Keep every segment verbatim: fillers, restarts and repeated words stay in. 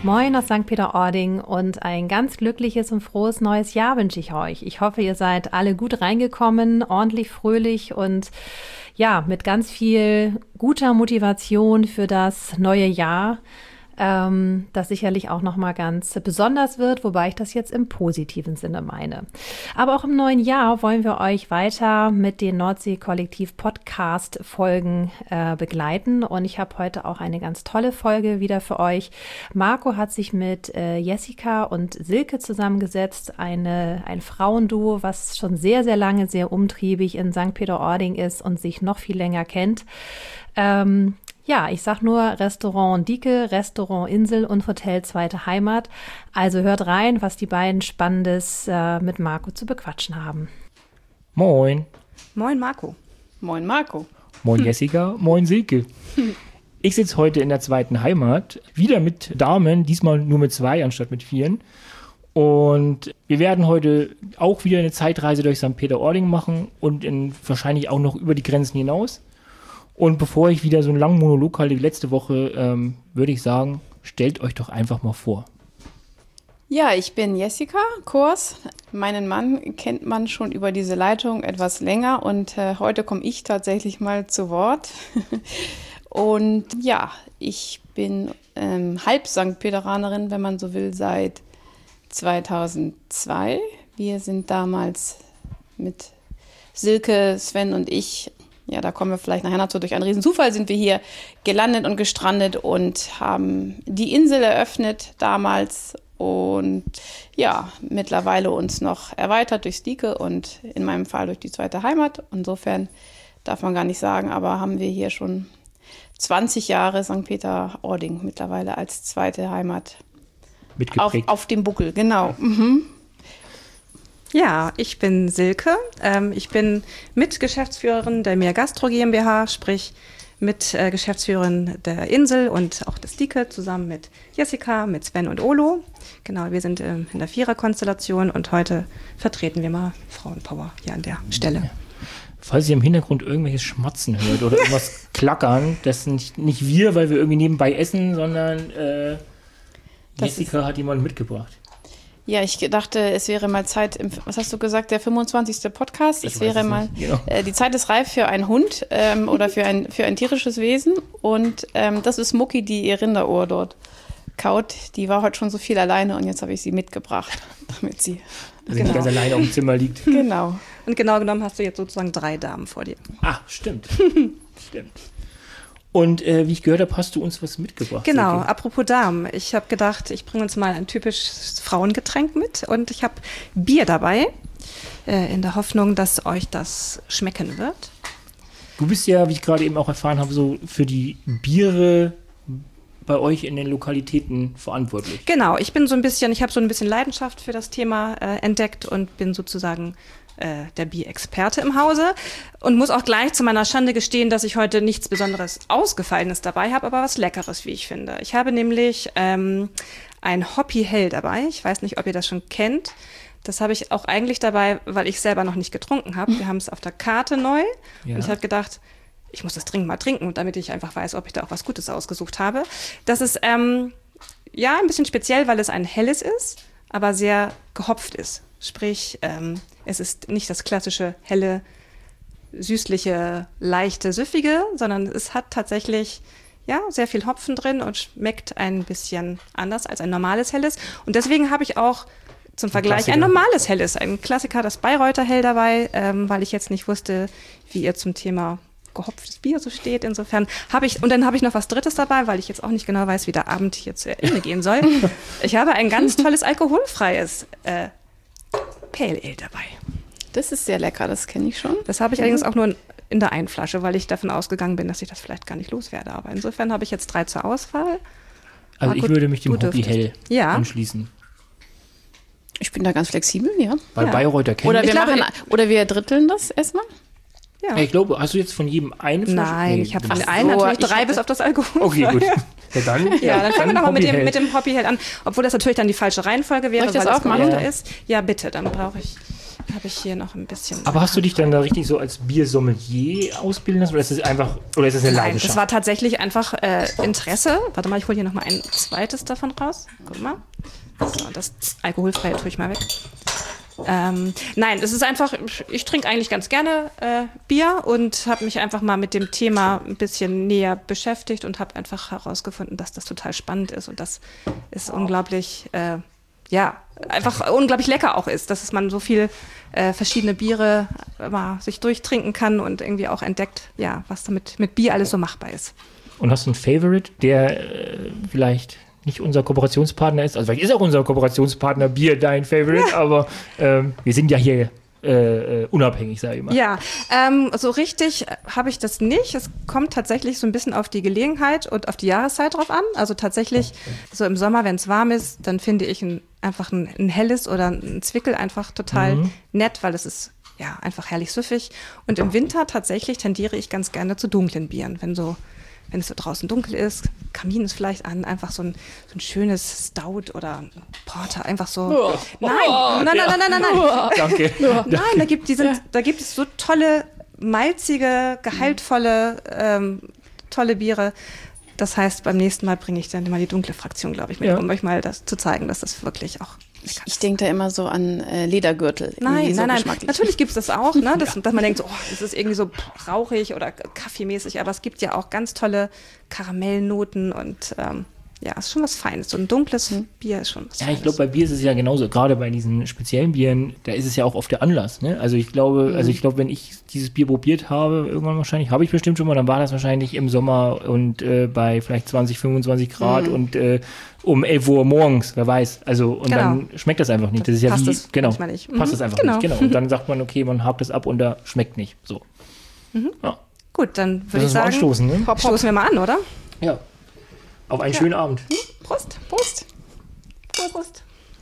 Moin aus Sankt Peter-Ording und ein ganz glückliches und frohes neues Jahr wünsche ich euch. Ich hoffe, ihr seid alle gut reingekommen, ordentlich fröhlich und ja, mit ganz viel guter Motivation für das neue Jahr, ähm, das sicherlich auch nochmal ganz besonders wird, wobei ich das jetzt im positiven Sinne meine. Aber auch im neuen Jahr wollen wir euch weiter mit den Nordsee-Kollektiv-Podcast-Folgen äh, begleiten und ich habe heute auch eine ganz tolle Folge wieder für euch. Marco hat sich mit äh, Jessica und Silke zusammengesetzt, eine, ein Frauenduo, was schon sehr, sehr lange sehr umtriebig in Sankt Peter-Ording ist und sich noch viel länger kennt. Ähm, Ja, ich sag nur Restaurant Dike, Restaurant Insel und Hotel Zweite Heimat. Also hört rein, was die beiden Spannendes äh, mit Marco zu bequatschen haben. Moin. Moin Marco. Moin Marco. Moin Jessica, moin Silke. Ich sitze heute in der Zweiten Heimat, wieder mit Damen, diesmal nur mit zwei anstatt mit vieren. Und wir werden heute auch wieder eine Zeitreise durch Sankt Peter-Ording machen und in, wahrscheinlich auch noch über die Grenzen hinaus. Und bevor ich wieder so einen langen Monolog halte wie letzte Woche, ähm, würde ich sagen, stellt euch doch einfach mal vor. Ja, ich bin Jessica Kors. Meinen Mann kennt man schon über diese Leitung etwas länger und äh, heute komme ich tatsächlich mal zu Wort. Und ja, ich bin ähm, halb Sankt Peteranerin, wenn man so will, seit zweitausendzwei. Wir sind damals mit Silke, Sven und ich, ja, da kommen wir vielleicht nachher dazu, durch einen riesen Zufall sind wir hier gelandet und gestrandet und haben die Insel eröffnet damals und ja, mittlerweile uns noch erweitert durch Dike und in meinem Fall durch die Zweite Heimat. Insofern darf man gar nicht sagen, aber haben wir hier schon zwanzig Jahre Sankt Peter-Ording mittlerweile als zweite Heimat auf, auf dem Buckel, genau. Mhm. Ja, ich bin Silke. Ähm, ich bin Mitgeschäftsführerin der Meer Gastro GmbH, sprich mit äh, Geschäftsführerin der Insel und auch des Dike zusammen mit Jessica, mit Sven und Olo. Genau, wir sind ähm, in der Vierer-Konstellation und heute vertreten wir mal Frauenpower hier an der Stelle. Ja. Falls ihr im Hintergrund irgendwelches Schmatzen hört oder irgendwas klackern, das sind nicht, nicht wir, weil wir irgendwie nebenbei essen, sondern äh, Jessica hat jemanden mitgebracht. Ja, ich dachte, es wäre mal Zeit, im, was hast du gesagt, der fünfundzwanzigste Podcast? Ich es wäre es mal, genau. äh, die Zeit ist reif für einen Hund ähm, oder für ein, für ein tierisches Wesen. Und ähm, das ist Mucki, die ihr Rinderohr dort kaut. Die war heute schon so viel alleine und jetzt habe ich sie mitgebracht, damit sie Dass sie nicht ganz alleine auf dem Zimmer liegt. Genau. Und genau genommen hast du jetzt sozusagen drei Damen vor dir. Ah, stimmt. Stimmt. Und äh, wie ich gehört habe, hast du uns was mitgebracht. Genau, Silke. apropos Damen. Ich habe gedacht, ich bringe uns mal ein typisches Frauengetränk mit und ich habe Bier dabei, äh, in der Hoffnung, dass euch das schmecken wird. Du bist ja, wie ich gerade eben auch erfahren habe, so für die Biere bei euch in den Lokalitäten verantwortlich. Genau, ich bin so ein bisschen, ich habe so ein bisschen Leidenschaft für das Thema äh, entdeckt und bin sozusagen äh, der Bierexperte im Hause und muss auch gleich zu meiner Schande gestehen, dass ich heute nichts Besonderes Ausgefallenes dabei habe, aber was Leckeres, wie ich finde. Ich habe nämlich ähm, ein Hoppy Hell dabei. Ich weiß nicht, ob ihr das schon kennt. Das habe ich auch eigentlich dabei, weil ich selber noch nicht getrunken habe. Wir haben es auf der Karte neu Ja. und ich habe gedacht, ich muss das dringend mal trinken, damit ich einfach weiß, ob ich da auch was Gutes ausgesucht habe. Das ist ähm, ja ein bisschen speziell, weil es ein helles ist, aber sehr gehopft ist. Sprich, ähm, es ist nicht das klassische helle, süßliche, leichte, süffige, sondern es hat tatsächlich ja sehr viel Hopfen drin und schmeckt ein bisschen anders als ein normales helles. Und deswegen habe ich auch zum Vergleich Klassiker. ein normales helles, ein Klassiker, das Bayreuther Hell dabei, ähm, weil ich jetzt nicht wusste, wie ihr zum Thema gehopftes Bier so steht. Insofern habe ich, und dann habe ich noch was Drittes dabei, weil ich jetzt auch nicht genau weiß, wie der Abend hier zu Ende gehen soll. Ich habe ein ganz tolles alkoholfreies äh, Pale Ale dabei. Das ist sehr lecker, das kenne ich schon. Das habe ich allerdings auch nur in der einen Flasche, weil ich davon ausgegangen bin, dass ich das vielleicht gar nicht loswerde. Aber insofern habe ich jetzt drei zur Auswahl. Also Ah, ich gut, würde mich dem du Hoppy dürftest. Hell Ja. anschließen. Ich bin da ganz flexibel, ja. Weil Ja. Bayreuther kennen Oder wir. wir, glaube, machen, oder wir dritteln das erstmal. Ja. Ja, ich glaube, hast du jetzt von jedem eine Flasche? Nein, Nee, ich habe du von bist- allen so, natürlich ich drei hatte- bis auf das Alkohol. Okay, gut. Ja, dann, Ja, dann fangen wir doch mal mit Hoppy dem, Hell. mit dem Hoppy Hell an. Obwohl das natürlich dann die falsche Reihenfolge wäre, Soll ich das weil es aufmachen? gemischt Ja. ist. Ja, bitte, dann brauche ich habe ich hier noch ein bisschen. Aber hast du dich dann da richtig so als Biersommelier ausbilden lassen oder ist es einfach, oder ist es eine Nein, Leidenschaft? das war tatsächlich einfach äh, Interesse. Warte mal, ich hole hier noch mal ein zweites davon raus. Guck mal. So, das Alkoholfreie tue ich mal weg. Ähm, nein, es ist einfach, ich trinke eigentlich ganz gerne äh, Bier und habe mich einfach mal mit dem Thema ein bisschen näher beschäftigt und habe einfach herausgefunden, dass das total spannend ist und dass es unglaublich, äh, ja, einfach unglaublich lecker auch ist, dass es man so viel äh, verschiedene Biere mal sich durchtrinken kann und irgendwie auch entdeckt, ja, was damit mit Bier alles so machbar ist. Und hast du einen Favorite, der äh, vielleicht nicht unser Kooperationspartner ist? Also vielleicht ist auch unser Kooperationspartner Bier dein Favorite, ja. aber ähm, wir sind ja hier äh, äh, unabhängig, sage ich mal. Ja, ähm, so richtig habe ich das nicht. Es kommt tatsächlich so ein bisschen auf die Gelegenheit und auf die Jahreszeit drauf an. Also tatsächlich so im Sommer, wenn es warm ist, dann finde ich ein, einfach ein, ein helles oder ein Zwickel einfach total mhm. nett, weil es ist ja einfach herrlich süffig. Und im Winter tatsächlich tendiere ich ganz gerne zu dunklen Bieren, wenn so wenn es so draußen dunkel ist, Kamin ist vielleicht an, einfach so ein, so ein schönes Stout oder ein Porter, einfach so. Oh, nein, oh, nein, nein, nein, nein, nein, nein. Oh, danke. Nein, da gibt, die sind, ja. da gibt es so tolle, malzige, gehaltvolle, ähm, tolle Biere. Das heißt, beim nächsten Mal bringe ich dann immer die dunkle Fraktion, glaube ich, mit, ja. um euch mal das zu zeigen, dass das wirklich auch. Ich, ich denke da immer so an äh, Ledergürtel. Nein, so nein, nein. Natürlich gibt es das auch, ne? dass, ja. dass man denkt, so, oh, das ist irgendwie so rauchig oder kaffeemäßig, aber es gibt ja auch ganz tolle Karamellnoten und ähm, ja, ist schon was Feines. So ein dunkles mhm. Bier ist schon was Ja, Feines. ich glaube, bei Bier ist es ja genauso. Gerade bei diesen speziellen Bieren, da ist es ja auch oft der Anlass. Ne? Also ich glaube, mhm. also ich glaube, wenn ich dieses Bier probiert habe, irgendwann wahrscheinlich, habe ich bestimmt schon mal, dann war das wahrscheinlich im Sommer und äh, bei vielleicht zwanzig, fünfundzwanzig Grad mhm. und äh, um elf Uhr morgens, wer weiß. Also und genau. dann schmeckt das einfach nicht. Das ist ja passt wie, das genau, nicht. passt das einfach genau. nicht. Genau. Und dann sagt man, okay, man hakt das ab und da schmeckt nicht. So. Mhm. Ja. Gut, dann würde ich sagen, anstoßen, ne? Hopp, stoßen wir mal an, oder? Ja. Auf einen ja. schönen Abend. Prost. Prost. Prost. Prost.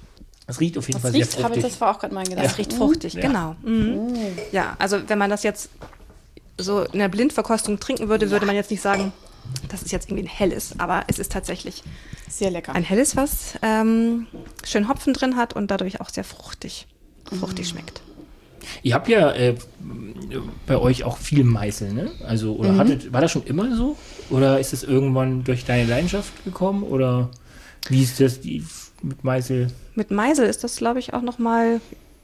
Es riecht auf jeden das Fall riecht, sehr fruchtig. Das war auch gerade mein Gedanke. Es riecht fruchtig, ja. genau. Mhm. Mhm. Ja, also wenn man das jetzt so in der Blindverkostung trinken würde, würde man jetzt nicht sagen, das ist jetzt irgendwie ein helles, aber es ist tatsächlich sehr lecker. Ein helles, was ähm, schön Hopfen drin hat und dadurch auch sehr fruchtig, fruchtig mhm. schmeckt. Ihr habt ja äh, bei euch auch viel Meißel, ne? Also, oder mhm. hattet, war das schon immer so? Oder ist es irgendwann durch deine Leidenschaft gekommen? Oder wie ist das die, mit Meißel? Mit Meißel ist das, glaube ich, auch nochmal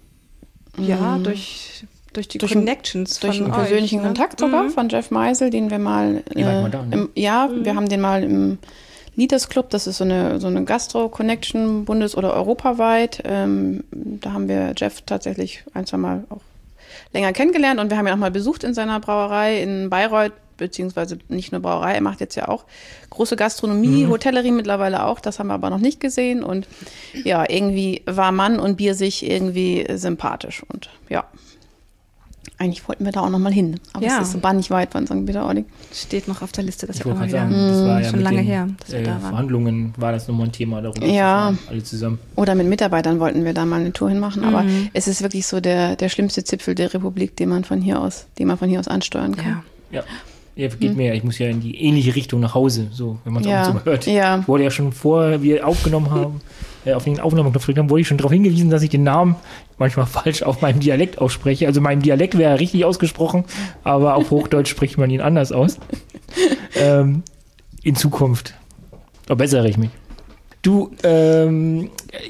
mhm. ja, durch, durch die durch Connections Durch von einen euch, persönlichen ne? Kontakt sogar mhm. von Jeff Meißel, den wir mal äh, mal da, ne? im, ja, mhm. wir haben den mal im Leaders Club, das ist so eine, so eine Gastro-Connection, bundes- oder europaweit. Ähm, da haben wir Jeff tatsächlich ein, zwei Mal auch länger kennengelernt und wir haben ihn auch mal besucht in seiner Brauerei in Bayreuth, beziehungsweise nicht nur Brauerei, er macht jetzt ja auch große Gastronomie, mhm. Hotellerie mittlerweile auch, das haben wir aber noch nicht gesehen und ja, irgendwie war Mann und Bier sich irgendwie sympathisch und ja. Eigentlich wollten wir da auch noch mal hin, aber ja. es ist so bannig weit von Sankt Peter-Ording. Steht noch auf der Liste, dass ich wir auch mal wieder. Sagen, das war ja schon mit lange den, her, dass wir äh, da waren. Verhandlungen war das nochmal ein Thema darüber. Ja. Alle zusammen. Oder mit Mitarbeitern wollten wir da mal eine Tour hinmachen, aber mhm. es ist wirklich so der, der schlimmste Zipfel der Republik, den man von hier aus, den man von hier aus ansteuern kann. Ja. ja. Ja, geht mir ja, ich muss ja in die ähnliche Richtung nach Hause, so, wenn man es ja. auch so mal hört. Ja. Wurde ja schon vor, wir aufgenommen haben, äh, auf den Aufnahmeknopf gedrückt haben, wurde ich schon darauf hingewiesen, dass ich den Namen manchmal falsch auf meinem Dialekt ausspreche. Also meinem Dialekt wäre er richtig ausgesprochen, aber auf Hochdeutsch spricht man ihn anders aus. ähm, in Zukunft verbessere ich mich. Du, ähm,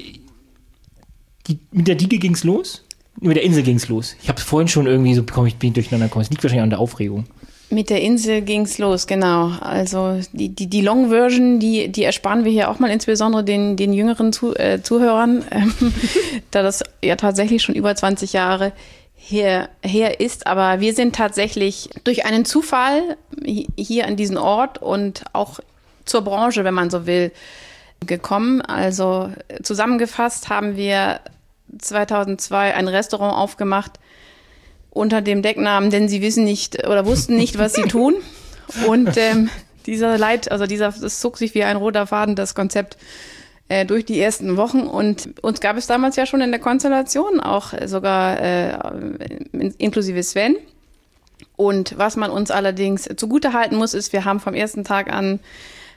die, mit der Dieke ging's los? Mit der Insel ging's los. Ich habe es vorhin schon irgendwie so bekommen, ich bin durcheinander gekommen. Es liegt wahrscheinlich an der Aufregung. Mit der Insel ging's los, genau. Also die, die, die Long Version, die, die ersparen wir hier auch mal insbesondere den, den jüngeren Zu, äh, Zuhörern, ähm, da das ja tatsächlich schon über zwanzig Jahre her, her ist. Aber wir sind tatsächlich durch einen Zufall hier an diesen Ort und auch zur Branche, wenn man so will, gekommen. Also zusammengefasst haben wir zweitausendzwei ein Restaurant aufgemacht, unter dem Decknamen, denn sie wissen nicht oder wussten nicht, was sie tun. Und ähm, dieser Leit, also dieser, das zog sich wie ein roter Faden, das Konzept äh, durch die ersten Wochen. Und uns gab es damals ja schon in der Konstellation, auch sogar äh, inklusive Sven. Und was man uns allerdings zugutehalten muss, ist, wir haben vom ersten Tag an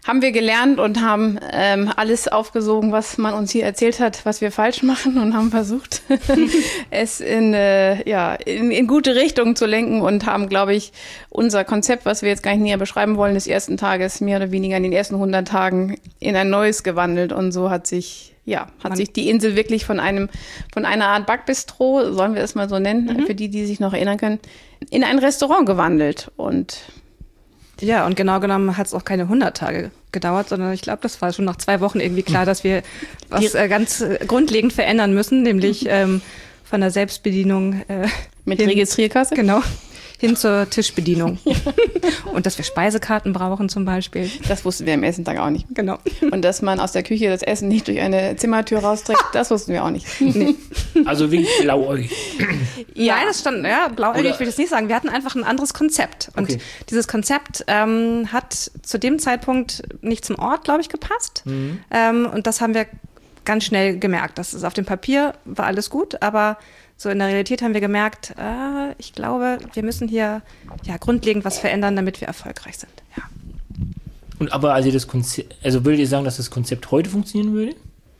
haben wir gelernt und haben ähm, alles aufgesogen, was man uns hier erzählt hat, was wir falsch machen und haben versucht, es in, äh, ja, in, in gute Richtung zu lenken und haben, glaube ich, unser Konzept, was wir jetzt gar nicht näher beschreiben wollen, des ersten Tages mehr oder weniger in den ersten hundert Tagen in ein neues gewandelt. Und so hat sich Ja, hat Man sich die Insel wirklich von einem, von einer Art Backbistro, sollen wir es mal so nennen, mhm. für die, die sich noch erinnern können, in ein Restaurant gewandelt. Und ja, und genau genommen hat es auch keine hundert Tage gedauert, sondern ich glaube, das war schon nach zwei Wochen irgendwie klar, dass wir was äh, ganz äh, grundlegend verändern müssen, nämlich ähm, von der Selbstbedienung äh, mit hin, Registrierkasse. Genau. Hin zur Tischbedienung. Ja. Und dass wir Speisekarten brauchen zum Beispiel. Das wussten wir am ersten Tag auch nicht. Genau. Und dass man aus der Küche das Essen nicht durch eine Zimmertür rausträgt, das wussten wir auch nicht. Nee. Also wirklich blauäugig. Ja, Nein, das stand, ja, blauäugig Oder? will ich das nicht sagen. Wir hatten einfach ein anderes Konzept. Und okay. dieses Konzept ähm, hat zu dem Zeitpunkt nicht zum Ort, glaube ich, gepasst. Mhm. Ähm, und das haben wir ganz schnell gemerkt. Das ist auf dem Papier, war alles gut, aber so in der Realität haben wir gemerkt, äh, ich glaube, wir müssen hier ja grundlegend was verändern, damit wir erfolgreich sind. Ja. Und aber also das Konzept, also würdet ihr sagen, dass das Konzept heute funktionieren würde?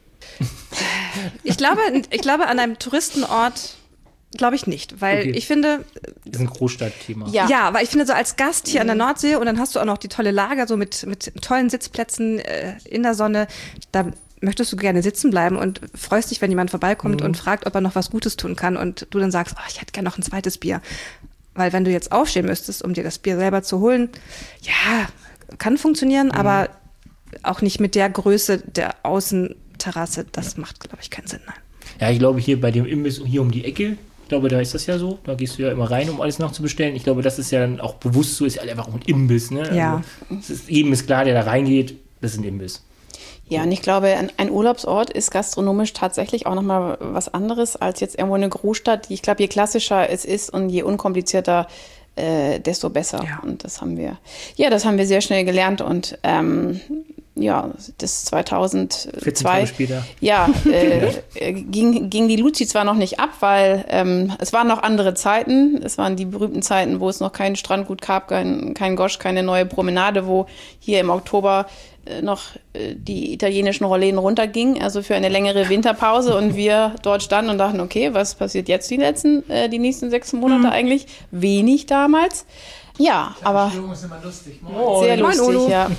Ich glaube, ich glaube an einem Touristenort glaube ich nicht, weil okay. ich finde, das ist ein Großstadtthema. Ja. ja, weil ich finde so als Gast hier mhm. an der Nordsee und dann hast du auch noch die tolle Lage so mit mit tollen Sitzplätzen äh, in der Sonne, da möchtest du gerne sitzen bleiben und freust dich, wenn jemand vorbeikommt mhm. und fragt, ob er noch was Gutes tun kann und du dann sagst, oh, ich hätte gerne noch ein zweites Bier. Weil wenn du jetzt aufstehen müsstest, um dir das Bier selber zu holen, ja, kann funktionieren, mhm. aber auch nicht mit der Größe der Außenterrasse. Das ja. macht, glaube ich, keinen Sinn. Nein. Ja, ich glaube, hier bei dem Imbiss hier um die Ecke, ich glaube, da ist das ja so. Da gehst du ja immer rein, um alles nachzubestellen. Ich glaube, das ist ja dann auch bewusst so, ist ja einfach ein Imbiss. Ne? Ja. Also, es ist, jedem ist klar, der da reingeht, das ist ein Imbiss. Ja, und ich glaube, ein Urlaubsort ist gastronomisch tatsächlich auch nochmal was anderes als jetzt irgendwo eine Großstadt. Ich glaube, je klassischer es ist und je unkomplizierter, äh, desto besser. Ja. Und das haben wir, ja, das haben wir sehr schnell gelernt und ähm, ja, das zweitausendzwei, vierzehn Jahre später. Ja, äh, ging, ging die Luzi zwar noch nicht ab, weil ähm, es waren noch andere Zeiten. Es waren die berühmten Zeiten, wo es noch keinen Strandgut gab, kein, kein Gosch, keine neue Promenade, wo hier im Oktober äh, noch äh, die italienischen Rollläden runtergingen, also für eine längere Winterpause. Und wir dort standen und dachten, okay, was passiert jetzt die letzten, äh, die nächsten sechs Monate mhm. eigentlich? Wenig damals. Ja, aber Die Stimmung ist immer lustig. Moin. Sehr lustig, Moin, Olo. Ja.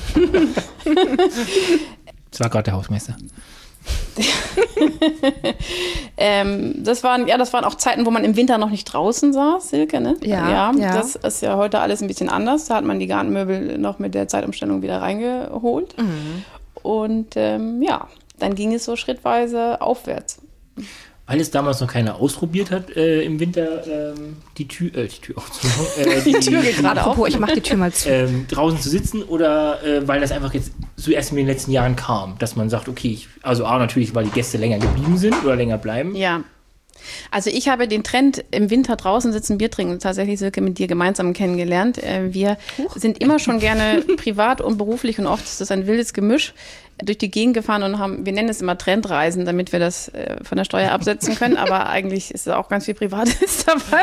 Das war gerade der Hausmeister. ähm, das waren ja, das waren auch Zeiten, wo man im Winter noch nicht draußen saß, Silke, ne? Ja, ja, ja. Das ist ja heute alles ein bisschen anders. Da hat man die Gartenmöbel noch mit der Zeitumstellung wieder reingeholt. Mhm. Und ähm, ja, dann ging es so schrittweise aufwärts. Weil es damals noch keiner ausprobiert hat, äh, im Winter ähm, die Tür, äh, die Tür aufzumachen. Äh, die, die Tür geht gerade auf. Ich mach die Tür mal zu. Ähm, draußen zu sitzen oder äh, weil das einfach jetzt zuerst in den letzten Jahren kam, dass man sagt, okay, ich, also A, natürlich, weil die Gäste länger geblieben sind oder länger bleiben. Ja. Also ich habe den Trend im Winter draußen sitzen, Bier trinken, tatsächlich, Silke, mit dir gemeinsam kennengelernt. Wir Huch. sind immer schon gerne privat und beruflich und oft ist das ein wildes Gemisch durch die Gegend gefahren und haben, wir nennen es immer Trendreisen, damit wir das äh, von der Steuer absetzen können, aber eigentlich ist auch ganz viel Privates dabei.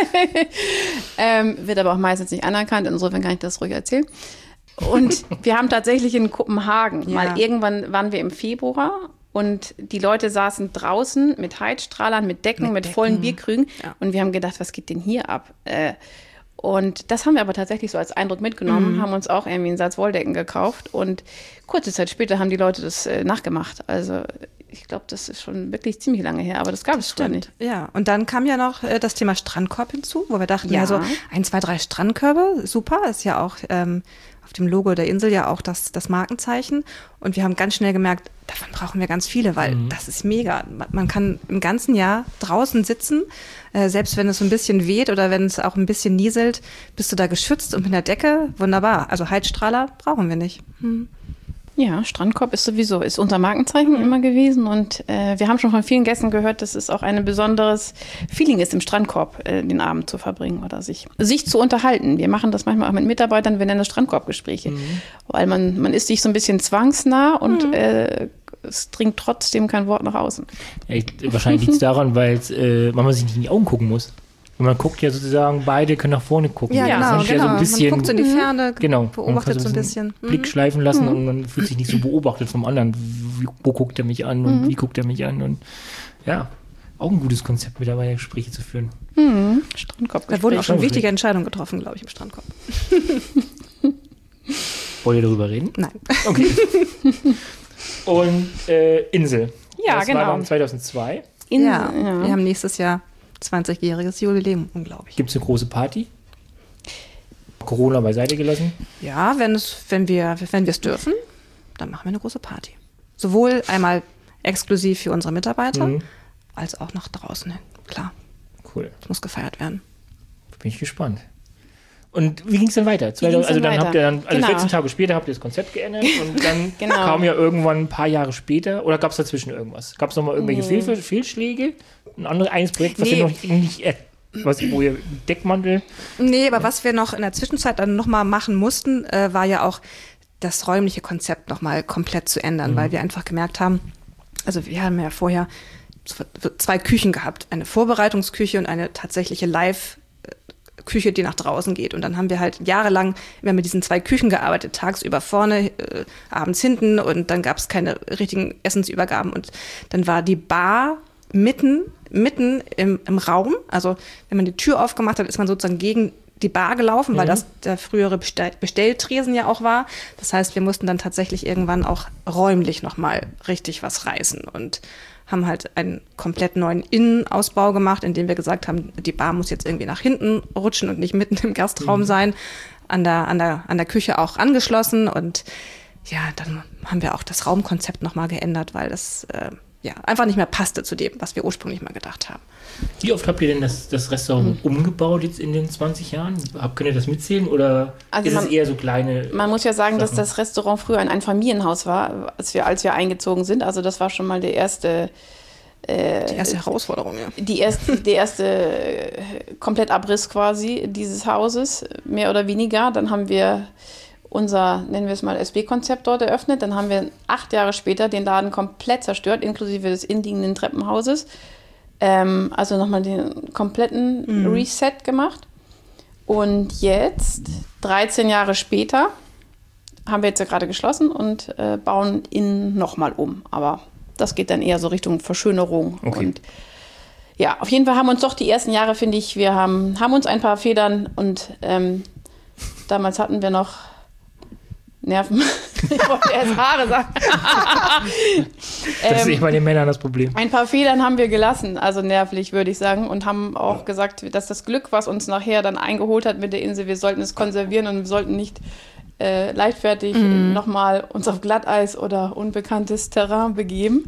ähm, wird aber auch meistens nicht anerkannt, insofern kann ich das ruhig erzählen. Und wir haben tatsächlich in Kopenhagen, ja. mal irgendwann waren wir im Februar und die Leute saßen draußen mit Heizstrahlern, mit Decken, mit, mit Decken. vollen Bierkrügen ja. und wir haben gedacht, was geht denn hier ab? Äh, Und das haben wir aber tatsächlich so als Eindruck mitgenommen, mhm. haben uns auch irgendwie einen Satz Wolldecken gekauft und kurze Zeit später haben die Leute das äh, nachgemacht. Also ich glaube, das ist schon wirklich ziemlich lange her, aber das gab es früher nicht. Ja, und dann kam ja noch äh, das Thema Strandkorb hinzu, wo wir dachten, ja, ja so ein, zwei, drei Strandkörbe, super, ist ja auch ähm, auf dem Logo der Insel ja auch das, das Markenzeichen. Und wir haben ganz schnell gemerkt, davon brauchen wir ganz viele, weil mhm. das ist mega. Man kann im ganzen Jahr draußen sitzen, äh, selbst wenn es so ein bisschen weht oder wenn es auch ein bisschen nieselt, bist du da geschützt und mit der Decke, wunderbar. Also Heizstrahler brauchen wir nicht. Mhm. Ja, Strandkorb ist sowieso, ist unser Markenzeichen immer gewesen und äh, wir haben schon von vielen Gästen gehört, dass es auch ein besonderes Feeling ist, im Strandkorb äh, den Abend zu verbringen oder sich, sich zu unterhalten. Wir machen das manchmal auch mit Mitarbeitern, wir nennen das Strandkorbgespräche, mhm. weil man, man ist sich so ein bisschen zwangsnah und mhm. äh, es dringt trotzdem kein Wort nach außen. Ja, ich, wahrscheinlich liegt es daran, weil äh, man sich nicht in die Augen gucken muss. Und man guckt ja sozusagen, beide können nach vorne gucken. Ja, Das genau, ist ja genau. so ein bisschen, man guckt so in die Ferne, genau, man beobachtet kann so ein bisschen. Blick Mhm. schleifen lassen und man fühlt sich nicht so beobachtet vom anderen. Wie, wo guckt er mich an und Mhm. wie guckt er mich an? Und ja, auch ein gutes Konzept, mittlerweile Gespräche zu führen. Mhm. Strandkorb. Da wurden auch schon Gespräch. wichtige Entscheidungen getroffen, glaube ich, im Strandkorb. Wollt ihr darüber reden? Nein. Okay. Und äh, Insel. Ja, das genau. war dann zweitausendzwei. In, ja, ja. wir haben nächstes Jahr zwanzigjähriges Jubiläum, unglaublich. Gibt es eine große Party? Corona beiseite gelassen. Ja, wenn es, wenn wir, wenn wir es dürfen, dann machen wir eine große Party. Sowohl einmal exklusiv für unsere Mitarbeiter, Mhm. als auch nach draußen hin. Klar, Cool. es muss gefeiert werden. Bin ich gespannt. Und wie ging es dann weiter? ging's zweitausend, also dann dann weiter? habt ihr dann, also Genau. vierzehn Tage später habt ihr das Konzept geändert und dann Genau. kam ja irgendwann ein paar Jahre später, oder gab es dazwischen irgendwas? Gab es nochmal irgendwelche Nee. Fehl, Fehlschläge? Ein anderes eines Projekt, was Nee. ihr noch nicht, äh, was, wo ihr Deckmantel, Nee, aber was wir noch in der Zwischenzeit dann nochmal machen mussten, äh, war ja auch das räumliche Konzept nochmal komplett zu ändern, weil wir einfach gemerkt haben, also wir haben ja vorher zwei Küchen gehabt, eine Vorbereitungsküche und eine tatsächliche Live-Küche, die nach draußen geht. Und dann haben wir halt jahrelang immer mit diesen zwei Küchen gearbeitet, tagsüber vorne, äh, abends hinten und dann gab es keine richtigen Essensübergaben. Und dann war die Bar mitten, mitten im, im Raum. Also wenn man die Tür aufgemacht hat, ist man sozusagen gegen die Bar gelaufen, weil Mhm. das der frühere Bestell Bestelltresen ja auch war. Das heißt, wir mussten dann tatsächlich irgendwann auch räumlich nochmal richtig was reißen und haben halt einen komplett neuen Innenausbau gemacht, indem wir gesagt haben, die Bar muss jetzt irgendwie nach hinten rutschen und nicht mitten im Gastraum Mhm. sein, an der, an der, an der Küche auch angeschlossen. Und ja, dann haben wir auch das Raumkonzept nochmal geändert, weil das äh, ja einfach nicht mehr passte zu dem, was wir ursprünglich mal gedacht haben. wie oft habt ihr denn das, das Restaurant umgebaut jetzt in den zwanzig Jahren? Habt, könnt ihr das mitzählen oder Also ist man- es eher so kleine? Man muss ja sagen, dass Sachen. das Restaurant früher ein Einfamilienhaus war, als wir, als wir eingezogen sind. Also das war schon mal der erste, Die erste Herausforderung, ja. die erste, der erste äh, Komplettabriss quasi dieses Hauses, mehr oder weniger. Dann haben wir unser, nennen wir es mal, S B-Konzept dort eröffnet. Dann haben wir acht Jahre später den Laden komplett zerstört, inklusive des innenliegenden Treppenhauses. Ähm, also nochmal den kompletten Reset gemacht. Und jetzt, dreizehn Jahre später, haben wir jetzt ja gerade geschlossen und äh, bauen innen nochmal um. Aber das geht dann eher so Richtung Verschönerung. Okay. Und ja, auf jeden Fall haben uns doch die ersten Jahre, finde ich, wir haben, haben uns ein paar Federn und ähm, damals hatten wir noch Nerven. Ich wollte erst Haare sagen. Das ist Ähm, nicht bei den Männern das Problem. ein paar Federn haben wir gelassen, also nervlich würde ich sagen, und haben auch gesagt, dass das Glück, was uns nachher dann eingeholt hat mit der Insel, wir sollten es konservieren und wir sollten nicht äh, leichtfertig nochmal uns auf Glatteis oder unbekanntes Terrain begeben.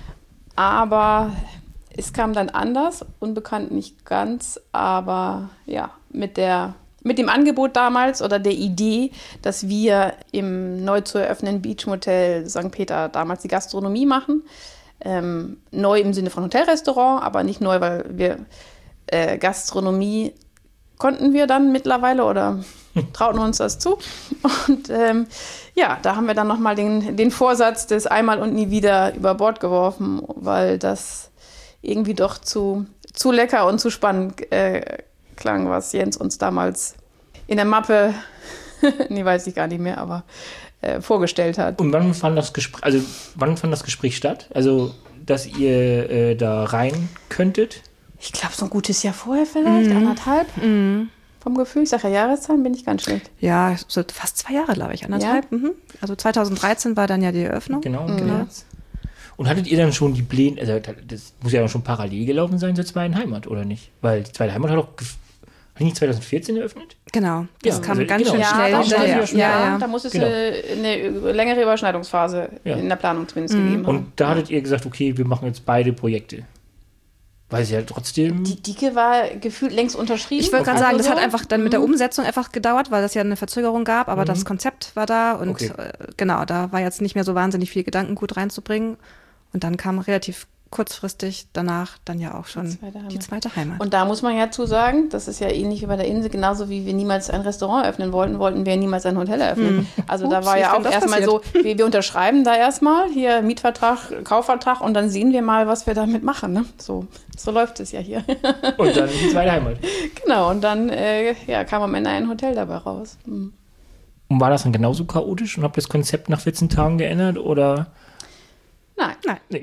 Aber es kam dann anders, unbekannt nicht ganz, aber ja, mit der mit dem Angebot damals oder der Idee, dass wir im neu zu eröffnenden Beach Motel Sankt Peter damals die Gastronomie machen. Ähm, neu im Sinne von Hotelrestaurant, aber nicht neu, weil wir äh, Gastronomie konnten wir dann mittlerweile oder trauten uns das zu. Und ähm, ja, da haben wir dann nochmal den, den Vorsatz des Einmal und nie wieder über Bord geworfen, weil das irgendwie doch zu, zu lecker und zu spannend äh, klang, was Jens uns damals in der Mappe, nee, weiß ich gar nicht mehr, aber äh, vorgestellt hat. Und wann fand das Gespräch, also wann fand das Gespräch statt? Also, dass ihr äh, da rein könntet? Ich glaube, so ein gutes Jahr vorher vielleicht, anderthalb. Vom Gefühl, ich sage ja Jahreszahlen, bin ich ganz schlecht. Ja, so fast zwei Jahre, glaube ich, anderthalb. Mhm. Also zweitausenddreizehn war dann ja die Eröffnung. Genau, genau. Und hattet ihr dann schon die Pläne, also das muss ja dann schon parallel gelaufen sein zur zweiten Heimat, oder nicht? Weil die zweite Heimat hat doch, gef- hat die nicht zweitausendvierzehn eröffnet? Genau, das Ja, kam also ganz genau. schön Ja, schnell da, hinterher. ja, muss es, ja, ja, ja. da muss es Genau. eine, eine längere Überschneidungsphase Ja. in der Planung zumindest gegeben haben. Und da hattet ihr gesagt, okay, wir machen jetzt beide Projekte. Weil sie ja trotzdem... Die Dicke war gefühlt längst unterschrieben. Ich wollte gerade Also sagen, das so. hat einfach dann mit der Umsetzung einfach gedauert, weil das ja eine Verzögerung gab, aber das Konzept war da und Okay. äh, genau, da war jetzt nicht mehr so wahnsinnig viel Gedankengut reinzubringen. Und dann kam relativ kurzfristig danach dann ja auch schon Die zweite Heimat. die zweite Heimat. Und da muss man ja zu sagen, das ist ja ähnlich wie bei der Insel, genauso wie wir niemals ein Restaurant öffnen wollten, wollten wir niemals ein Hotel eröffnen. Hm. Also da Ups, war wie ja ist denn auch das erstmal so, passiert? wir, wir unterschreiben da erstmal hier Mietvertrag, Kaufvertrag und dann sehen wir mal, was wir damit machen. Ne? So, so läuft es ja hier. Und dann die zweite Heimat. Genau, und dann äh, ja, kam am Ende ein Hotel dabei raus. Mhm. Und war das dann genauso chaotisch und habt ihr das Konzept nach vierzehn Tagen geändert oder? Nein. Nein. Nee.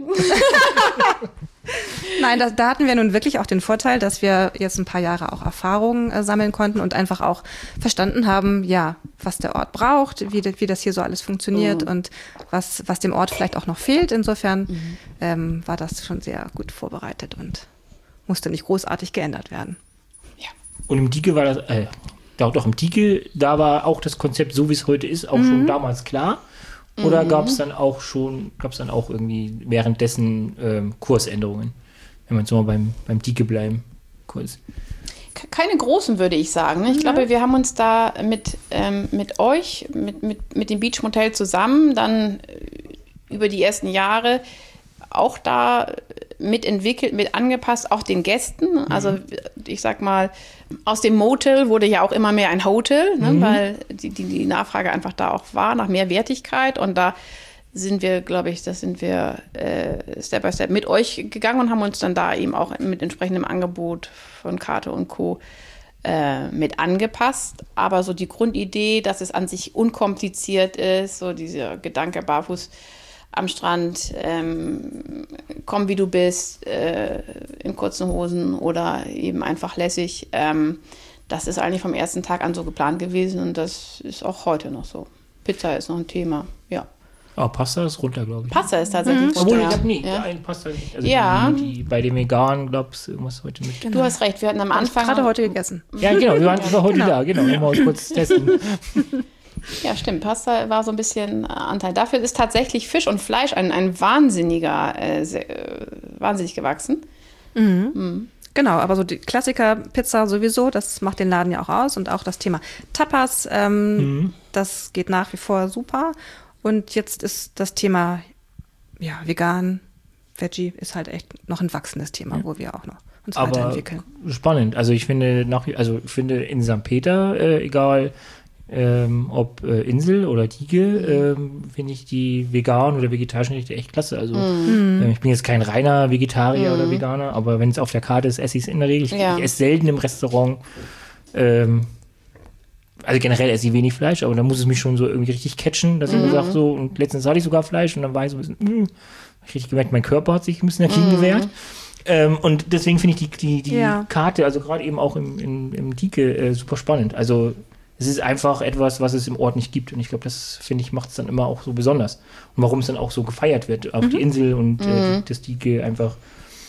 Nein, da, da hatten wir nun wirklich auch den Vorteil, dass wir jetzt ein paar Jahre auch Erfahrungen äh, sammeln konnten und einfach auch verstanden haben, ja, was der Ort braucht, wie, de, wie das hier so alles funktioniert Mhm. und was, was dem Ort vielleicht auch noch fehlt. Insofern mhm. ähm, war das schon sehr gut vorbereitet und musste nicht großartig geändert werden. Ja. Und im Dieke war das, äh, doch, doch im Dieke, da war auch das Konzept, so wie es heute ist, auch Mhm. schon damals klar. Oder Mhm. gab es dann auch schon, gab es dann auch irgendwie währenddessen ähm, Kursänderungen? Wenn wir jetzt mal beim, beim Dieke bleiben, kurz. Keine großen, würde ich sagen. ne? Ich glaube, wir haben uns da mit, ähm, mit euch, mit, mit, mit dem Beach Motel zusammen dann äh, über die ersten Jahre auch da mitentwickelt, mit angepasst, auch den Gästen. Also ich sag mal, aus dem Motel wurde ja auch immer mehr ein Hotel, ne, Mhm. weil die, die, die Nachfrage einfach da auch war, nach mehr Wertigkeit. Und da sind wir, glaube ich, das sind wir äh, Step by Step mit euch gegangen und haben uns dann da eben auch mit entsprechendem Angebot von Karte und Co. Äh, mit angepasst. Aber so die Grundidee, dass es an sich unkompliziert ist, so dieser Gedanke barfuß am Strand, ähm, komm wie du bist, äh, in kurzen Hosen oder eben einfach lässig. Ähm, das ist eigentlich vom ersten Tag an so geplant gewesen und das ist auch heute noch so. Pizza ist noch ein Thema, ja. Ah, Pasta ist runter, glaube ich. Pasta ist tatsächlich Obwohl, runter, ich habe nie, ja. ein Pasta nicht. Also Ja. die, die, bei den Veganen, glaubst du, irgendwas heute mit. Du hast recht, wir hatten am Hab ich Anfang... gerade heute gegessen. Ja, genau, wir waren wir waren heute Genau. da, genau. Mal kurz testen. Ja, stimmt. Pasta war so ein bisschen äh, Anteil. Dafür ist tatsächlich Fisch und Fleisch ein, ein wahnsinniger, äh, sehr, äh, wahnsinnig gewachsen. Genau, aber so die Klassiker Pizza sowieso, das macht den Laden ja auch aus und auch das Thema Tapas, ähm, Mhm. das geht nach wie vor super. Und jetzt ist das Thema ja, vegan, Veggie ist halt echt noch ein wachsendes Thema, wo wir auch noch uns Aber weiterentwickeln. spannend. Also ich finde nach, wie- also ich finde in Sankt Peter, äh, egal ähm, ob äh, Insel oder Dieke, ähm, finde ich die veganen oder vegetarischen Gerichte echt klasse. Also ähm, ich bin jetzt kein reiner Vegetarier oder Veganer, aber wenn es auf der Karte ist, esse ich es in der Regel. Ich, Ja. ich esse selten im Restaurant. Ähm, also generell esse ich wenig Fleisch, aber da muss es mich schon so irgendwie richtig catchen, dass ich mir sage, so, und letztens hatte ich sogar Fleisch und dann war ich so ein bisschen, mh, hab ich richtig gemerkt, mein Körper hat sich ein bisschen dagegen gewehrt. Ähm, und deswegen finde ich die, die, die Ja. Karte, also gerade eben auch im, im, im Dieke, äh, super spannend. Also es ist einfach etwas, was es im Ort nicht gibt. Und ich glaube, das, finde ich, macht es dann immer auch so besonders. Und warum es dann auch so gefeiert wird. Auch die Insel und äh, die, das Dieke einfach.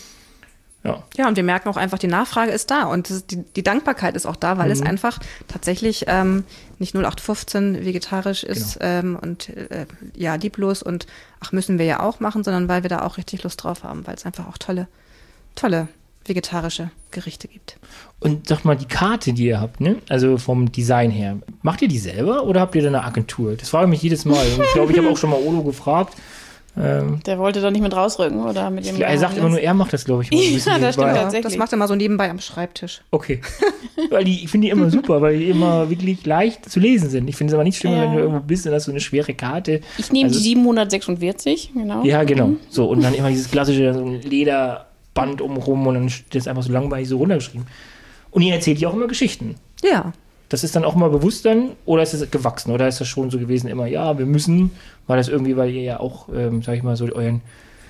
Ja. Ja, und wir merken auch einfach, die Nachfrage ist da und das, die, die Dankbarkeit ist auch da, weil es einfach tatsächlich ähm, nicht null acht fünfzehn vegetarisch ist ähm, und äh, ja, lieblos und ach, müssen wir ja auch machen, sondern weil wir da auch richtig Lust drauf haben, weil es einfach auch tolle, tolle vegetarische Gerichte gibt. Und sag mal, die Karte, die ihr habt, ne? Also vom Design her, macht ihr die selber oder habt ihr da eine Agentur? Das frage ich mich jedes Mal. Und ich glaube, ich habe auch schon mal Olo gefragt. Ähm, Der wollte doch nicht mit rausrücken, oder? Mit dem er sagt immer nur, er macht das, glaube ich. mal ein bisschen Ja, das stimmt nebenbei. tatsächlich. Das macht er mal so nebenbei am Schreibtisch. Okay. Weil die, ich finde die immer super, weil die immer wirklich leicht zu lesen sind. Ich finde es aber nicht schlimmer, Ja. wenn du irgendwo bist und hast so eine schwere Karte. Ich nehme Also- die siebenhundertsechsundvierzig, genau. Ja, genau. So, und dann immer dieses klassische so ein Lederband umrum und dann steht das einfach so langweilig so runtergeschrieben. Und ihr erzählt ja auch immer Geschichten. Ja, Das ist dann auch mal bewusst dann, oder ist es gewachsen? Oder ist das schon so gewesen immer, ja, wir müssen, war das irgendwie, weil ihr ja auch, ähm, sag ich mal, so euren,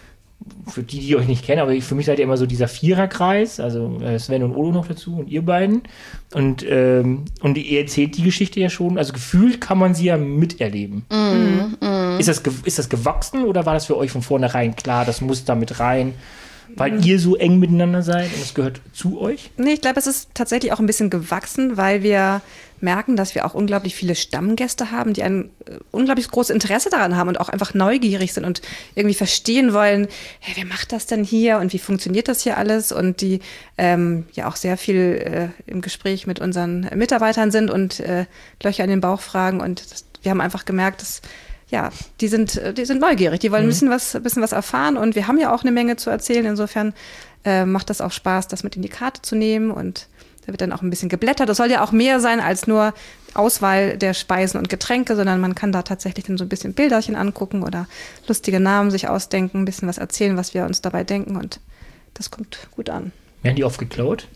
für die, die euch nicht kennen, aber für mich seid ihr immer so dieser Viererkreis, also äh, Sven und Olo noch dazu und ihr beiden. Und, ähm, und ihr erzählt die Geschichte ja schon, also gefühlt kann man sie ja miterleben. Ist, das, ge- ist das gewachsen oder war das für euch von vornherein klar, das muss da mit rein, weil ihr so eng miteinander seid und es gehört zu euch? nee, ich glaube, es ist tatsächlich auch ein bisschen gewachsen, weil wir merken, dass wir auch unglaublich viele Stammgäste haben, die ein äh, unglaublich großes Interesse daran haben und auch einfach neugierig sind und irgendwie verstehen wollen, hey, wer macht das denn hier und wie funktioniert das hier alles? Und die ähm, ja auch sehr viel äh, im Gespräch mit unseren Mitarbeitern sind und äh, Löcher in den Bauch fragen. Und das, wir haben einfach gemerkt, dass ja, die sind, die sind neugierig, die wollen Mhm. ein bisschen was, ein bisschen was erfahren und wir haben ja auch eine Menge zu erzählen. Insofern äh, macht das auch Spaß, das mit in die Karte zu nehmen und da wird dann auch ein bisschen geblättert. Das soll ja auch mehr sein als nur Auswahl der Speisen und Getränke, sondern man kann da tatsächlich dann so ein bisschen Bilderchen angucken oder lustige Namen sich ausdenken, ein bisschen was erzählen, was wir uns dabei denken und das kommt gut an. Werden die oft geklaut?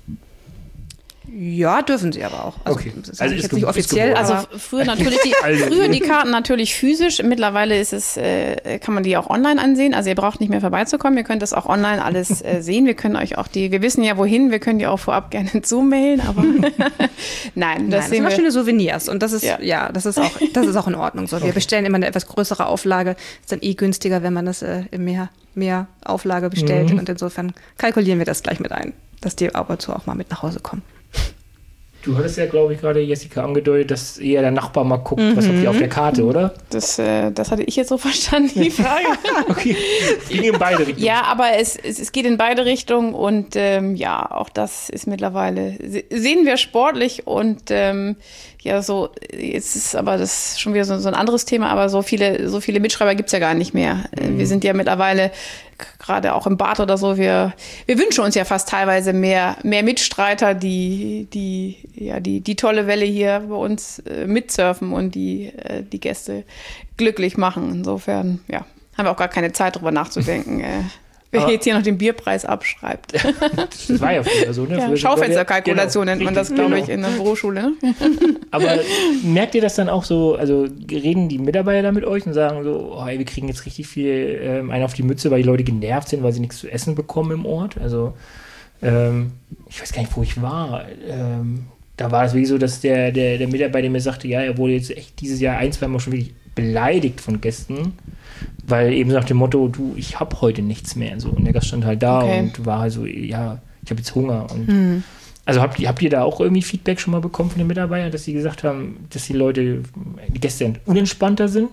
Ja, dürfen sie aber auch. Also, Okay. das ist Also jetzt ist nicht ge- ist offiziell, geboren. Also aber f- früher natürlich die, Also- früher die Karten natürlich physisch. Mittlerweile ist es, äh, kann man die auch online ansehen. Also ihr braucht nicht mehr vorbeizukommen. Ihr könnt das auch online alles äh, sehen. Wir können euch auch die, wir wissen ja wohin, wir können die auch vorab gerne zumailen, aber nein, das Nein, das sind sehen immer wir. schöne Souvenirs und das ist ja, Ja. das ist auch das ist auch in Ordnung so. Wir Okay. bestellen immer eine etwas größere Auflage, ist dann eh günstiger, wenn man das äh, in mehr mehr Auflage bestellt Mhm. und insofern kalkulieren wir das gleich mit ein, dass die ab und zu auch mal mit nach Hause kommen. Du hattest ja, glaube ich, gerade, Jessica, angedeutet, dass eher der Nachbar mal guckt, was habt ihr auf der Karte, oder? Das, äh, das hatte ich jetzt so verstanden, die Frage. Okay. Ging in beide Richtungen. Ja, aber es, es, es geht in beide Richtungen und ähm, ja, auch das ist mittlerweile, se- sehen wir sportlich und ähm, ja, so, jetzt ist aber das schon wieder so, so ein anderes Thema, aber so viele, so viele Mitschreiber gibt's ja gar nicht mehr. Mhm. Wir sind ja mittlerweile, k- gerade auch im Bad oder so, wir, wir wünschen uns ja fast teilweise mehr, mehr Mitstreiter, die, die, ja, die, die tolle Welle hier bei uns äh, mitsurfen und die, äh, die Gäste glücklich machen. Insofern, ja, haben wir auch gar keine Zeit, drüber nachzudenken. äh, Wer Aber- jetzt hier noch den Bierpreis abschreibt. Das war ja früher so, ne? Ja, Früher- Schaufensterkalkulation Genau, nennt man das, richtig, glaube ich, genau. in der Berufsschule. Ne? Aber merkt ihr das dann auch so, also reden die Mitarbeiter da mit euch und sagen so, oh, ey, wir kriegen jetzt richtig viel ähm, einen auf die Mütze, weil die Leute genervt sind, weil sie nichts zu essen bekommen im Ort? Also, ähm, ich weiß gar nicht, wo ich war. Ähm, da war es wirklich so, dass der, der, der Mitarbeiter mir sagte, ja, er wurde jetzt echt dieses Jahr ein, zwei Mal schon wirklich beleidigt von Gästen, weil eben so nach dem Motto, du, ich habe heute nichts mehr. So. Und der Gast stand halt da Okay. und war halt so, ja, ich habe jetzt Hunger. Und also habt ihr, habt ihr da auch irgendwie Feedback schon mal bekommen von den Mitarbeitern, dass sie gesagt haben, dass die Leute, die Gäste unentspannter sind?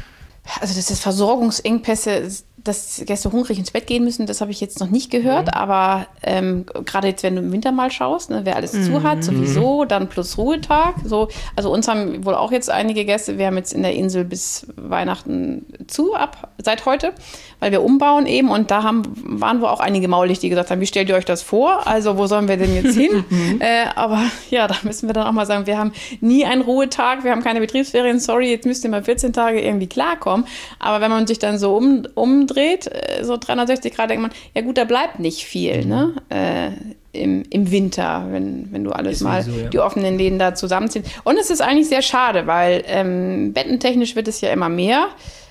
Also, dass es Versorgungsengpässe, dass Gäste hungrig ins Bett gehen müssen, das habe ich jetzt noch nicht gehört. Mhm. Aber ähm, gerade jetzt, wenn du im Winter mal schaust, ne, wer alles zu hat, sowieso, dann plus Ruhetag. So, also uns haben wohl auch jetzt einige Gäste, wir haben jetzt in der Insel bis Weihnachten zu, ab seit heute, weil wir umbauen eben. Und da haben, waren wohl auch einige maulig, die gesagt haben, wie stellt ihr euch das vor? Also wo sollen wir denn jetzt hin? äh, aber ja, da müssen wir dann auch mal sagen, wir haben nie einen Ruhetag, wir haben keine Betriebsferien, sorry, jetzt müsst ihr mal vierzehn Tage irgendwie klarkommen. Aber wenn man sich dann so um, umdreht, äh, so dreihundertsechzig Grad, denkt man, ja gut, da bleibt nicht viel, ne? Äh, im, im Winter, wenn, wenn du alles Ist mal sowieso, ja. die offenen Läden da zusammenziehst. Und es ist eigentlich sehr schade, weil ähm, bettentechnisch wird es ja immer mehr.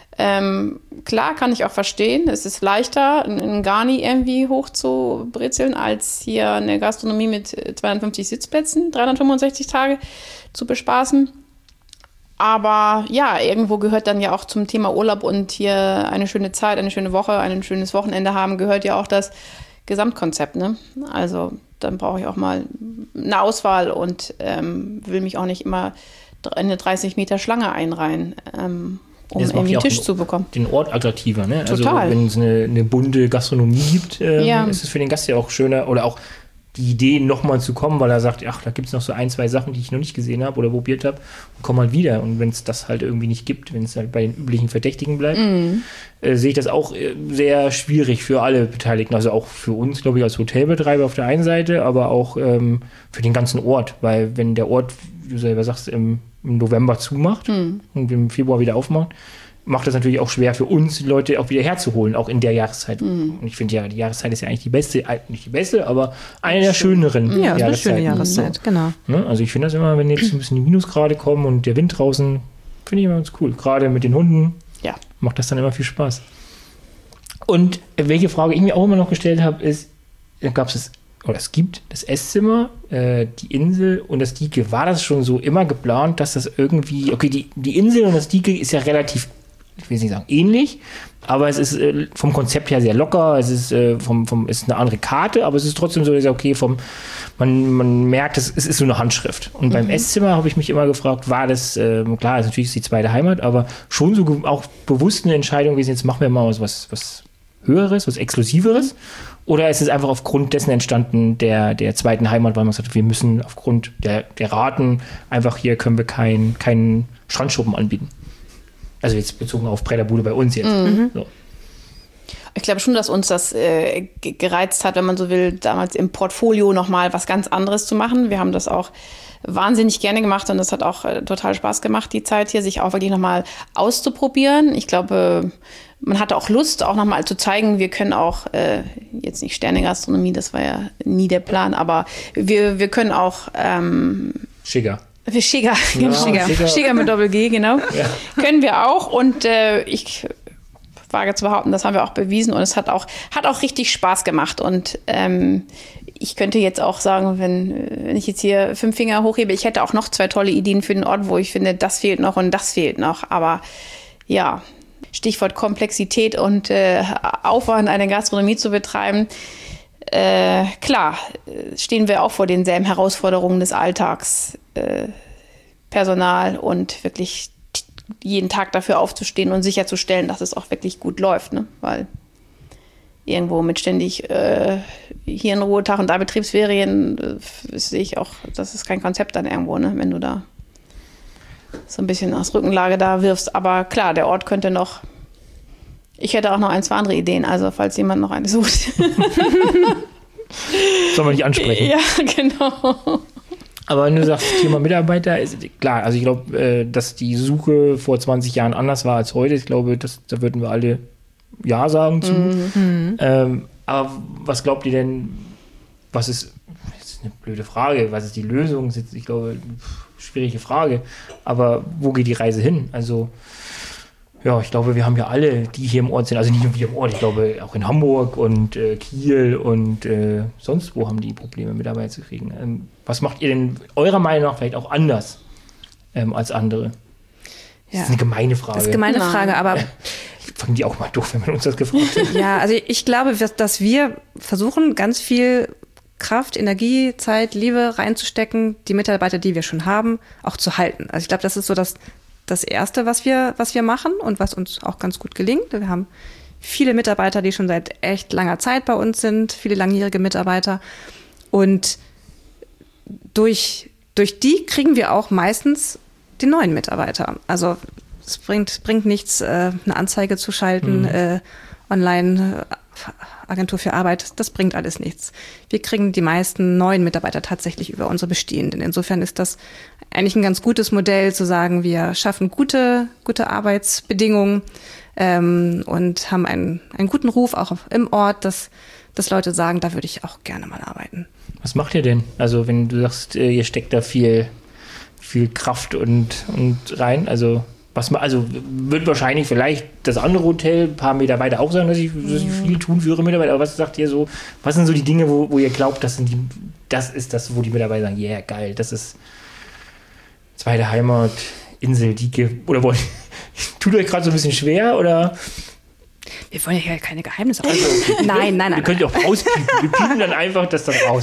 Ähm, klar, kann ich auch verstehen. Es ist leichter, einen Garni irgendwie hoch zu brezeln, als hier eine Gastronomie mit zweihundertfünfzig Sitzplätzen, dreihundertfünfundsechzig Tage zu bespaßen. Aber ja, irgendwo gehört dann ja auch zum Thema Urlaub und hier eine schöne Zeit, eine schöne Woche, ein schönes Wochenende haben, gehört ja auch das Gesamtkonzept. Ne? Also dann brauche ich auch mal eine Auswahl und ähm, will mich auch nicht immer eine dreißig Meter Schlange einreihen, ähm, um Das macht irgendwie ja einen auch Tisch den- zu bekommen. Den Ort attraktiver, ne? Total. Also wenn es eine, eine bunte Gastronomie gibt, ähm, Ja. ist es für den Gast ja auch schöner oder auch die Idee, nochmal zu kommen, weil er sagt, ach, da gibt es noch so ein, zwei Sachen, die ich noch nicht gesehen habe oder probiert habe, und komm mal wieder. Und wenn es das halt irgendwie nicht gibt, wenn es halt bei den üblichen Verdächtigen bleibt, äh, sehe ich das auch äh, sehr schwierig für alle Beteiligten. Also auch für uns, glaube ich, als Hotelbetreiber auf der einen Seite, aber auch ähm, für den ganzen Ort. Weil wenn der Ort, wie du selber sagst, im, im November zumacht und im Februar wieder aufmacht, macht das natürlich auch schwer für uns, die Leute auch wieder herzuholen, auch in der Jahreszeit. Und ich finde ja, die Jahreszeit ist ja eigentlich die beste, äh, nicht die beste, aber eine der schöneren Ja, ist eine schöne Jahreszeiten. Jahreszeit, genau. Ne? Also ich finde das immer, wenn jetzt ein bisschen die Minusgrade kommen und der Wind draußen, finde ich immer ganz cool. Gerade mit den Hunden Ja. macht das dann immer viel Spaß. Und welche Frage ich mir auch immer noch gestellt habe, ist, gab es das, oder es gibt das Esszimmer, äh, die Insel und das Dike. War das schon so immer geplant, dass das irgendwie, okay, die, die Insel und das Dike ist ja relativ, ich will nicht sagen ähnlich, aber es ist äh, vom Konzept her sehr locker, es ist, äh, vom, vom, es ist eine andere Karte, aber es ist trotzdem so, dass, okay, vom, man, man merkt, es, es ist so eine Handschrift. Und beim Esszimmer habe ich mich immer gefragt, war das, äh, klar, natürlich ist die zweite Heimat, aber schon so ge- auch bewusst eine Entscheidung gewesen, jetzt machen wir mal was, was, was Höheres, was Exklusiveres? Oder ist es einfach aufgrund dessen entstanden, der, der zweiten Heimat, weil man sagt, wir müssen aufgrund der, der Raten einfach hier können wir keinen keinen Strandschuppen anbieten? Also jetzt bezogen auf Bretterbude bei uns jetzt. Mhm. So. Ich glaube schon, dass uns das äh, gereizt hat, wenn man so will, damals im Portfolio nochmal was ganz anderes zu machen. Wir haben das auch wahnsinnig gerne gemacht und das hat auch äh, total Spaß gemacht, die Zeit hier, sich auch wirklich nochmal auszuprobieren. Ich glaube, man hatte auch Lust, auch nochmal zu zeigen, wir können auch, äh, jetzt nicht Sterne-Gastronomie, das war ja nie der Plan, aber wir, wir können auch ähm, Schicker. Wir Schicker, Ja, genau. Schicker. Schicker mit Doppel-G, genau. Ja. Können wir auch und äh, ich wage zu behaupten, das haben wir auch bewiesen und es hat auch, hat auch richtig Spaß gemacht und ähm, ich könnte jetzt auch sagen, wenn, wenn ich jetzt hier fünf Finger hochhebe, ich hätte auch noch zwei tolle Ideen für den Ort, wo ich finde, das fehlt noch und das fehlt noch, aber ja, Stichwort Komplexität und äh, Aufwand, eine Gastronomie zu betreiben, äh, klar, stehen wir auch vor denselben Herausforderungen des Alltags, äh, Personal und wirklich jeden Tag dafür aufzustehen und sicherzustellen, dass es auch wirklich gut läuft, ne? Weil irgendwo mit ständig äh, hier ein Ruhetag und da Betriebsferien, äh, sehe ich auch, das ist kein Konzept dann irgendwo, ne? Wenn du da so ein bisschen aus Rückenlage da wirfst. Aber klar, der Ort könnte noch, ich hätte auch noch ein, zwei andere Ideen, also falls jemand noch eine sucht. Soll man nicht ansprechen. Ja, genau. Aber wenn du sagst, Thema Mitarbeiter, ist klar, also ich glaube, äh, dass die Suche vor zwanzig Jahren anders war als heute. Ich glaube, das, da würden wir alle Ja sagen zu. Mhm. Ähm, aber was glaubt ihr denn, was ist, das ist eine blöde Frage, was ist die Lösung? Ich glaube, schwierige Frage. Aber wo geht die Reise hin? Also, ja, ich glaube, wir haben ja alle, die hier im Ort sind, also nicht nur wir im Ort, ich glaube auch in Hamburg und äh, Kiel und äh, sonst wo haben die Probleme, Mitarbeiter zu kriegen. Ähm, was macht ihr denn eurer Meinung nach vielleicht auch anders ähm, als andere? Das Ja. ist eine gemeine Frage. Das ist eine gemeine Nein. Frage, aber Fangen die auch mal doof, wenn man uns das gefragt hat. ja, also ich glaube, dass- dass wir versuchen, ganz viel Kraft, Energie, Zeit, Liebe reinzustecken, die Mitarbeiter, die wir schon haben, auch zu halten. Also ich glaube, das ist so das, das Erste, was wir, was wir machen und was uns auch ganz gut gelingt. Wir haben viele Mitarbeiter, die schon seit echt langer Zeit bei uns sind, viele langjährige Mitarbeiter. Und durch, durch die kriegen wir auch meistens die neuen Mitarbeiter. Also es bringt, bringt nichts, äh, eine Anzeige zu schalten, Mhm. äh, online, äh, Agentur für Arbeit, das bringt alles nichts. Wir kriegen die meisten neuen Mitarbeiter tatsächlich über unsere bestehenden. Insofern ist das eigentlich ein ganz gutes Modell, zu sagen, wir schaffen gute, gute Arbeitsbedingungen ähm, und haben einen, einen guten Ruf auch im Ort, dass, dass Leute sagen, da würde ich auch gerne mal arbeiten. Was macht ihr denn? Also wenn du sagst, äh, ihr steckt da viel, viel Kraft und, und rein, also was ma- also wird wahrscheinlich vielleicht das andere Hotel ein paar Meter weiter auch sagen, dass sie, dass sie viel tun für ihre Mitarbeiter, aber was sagt ihr so, was sind so die Dinge, wo, wo ihr glaubt, das sind die, das ist das, wo die Mitarbeiter sagen, yeah, geil, das ist zweite Heimat, Insel, Dike, oder wollt tut euch gerade so ein bisschen schwer, oder? Wir wollen ja hier keine Geheimnisse also, Nein, nein, Ihr nein. könnt ja auch rauspiepen. Wir piepen dann einfach das dann raus.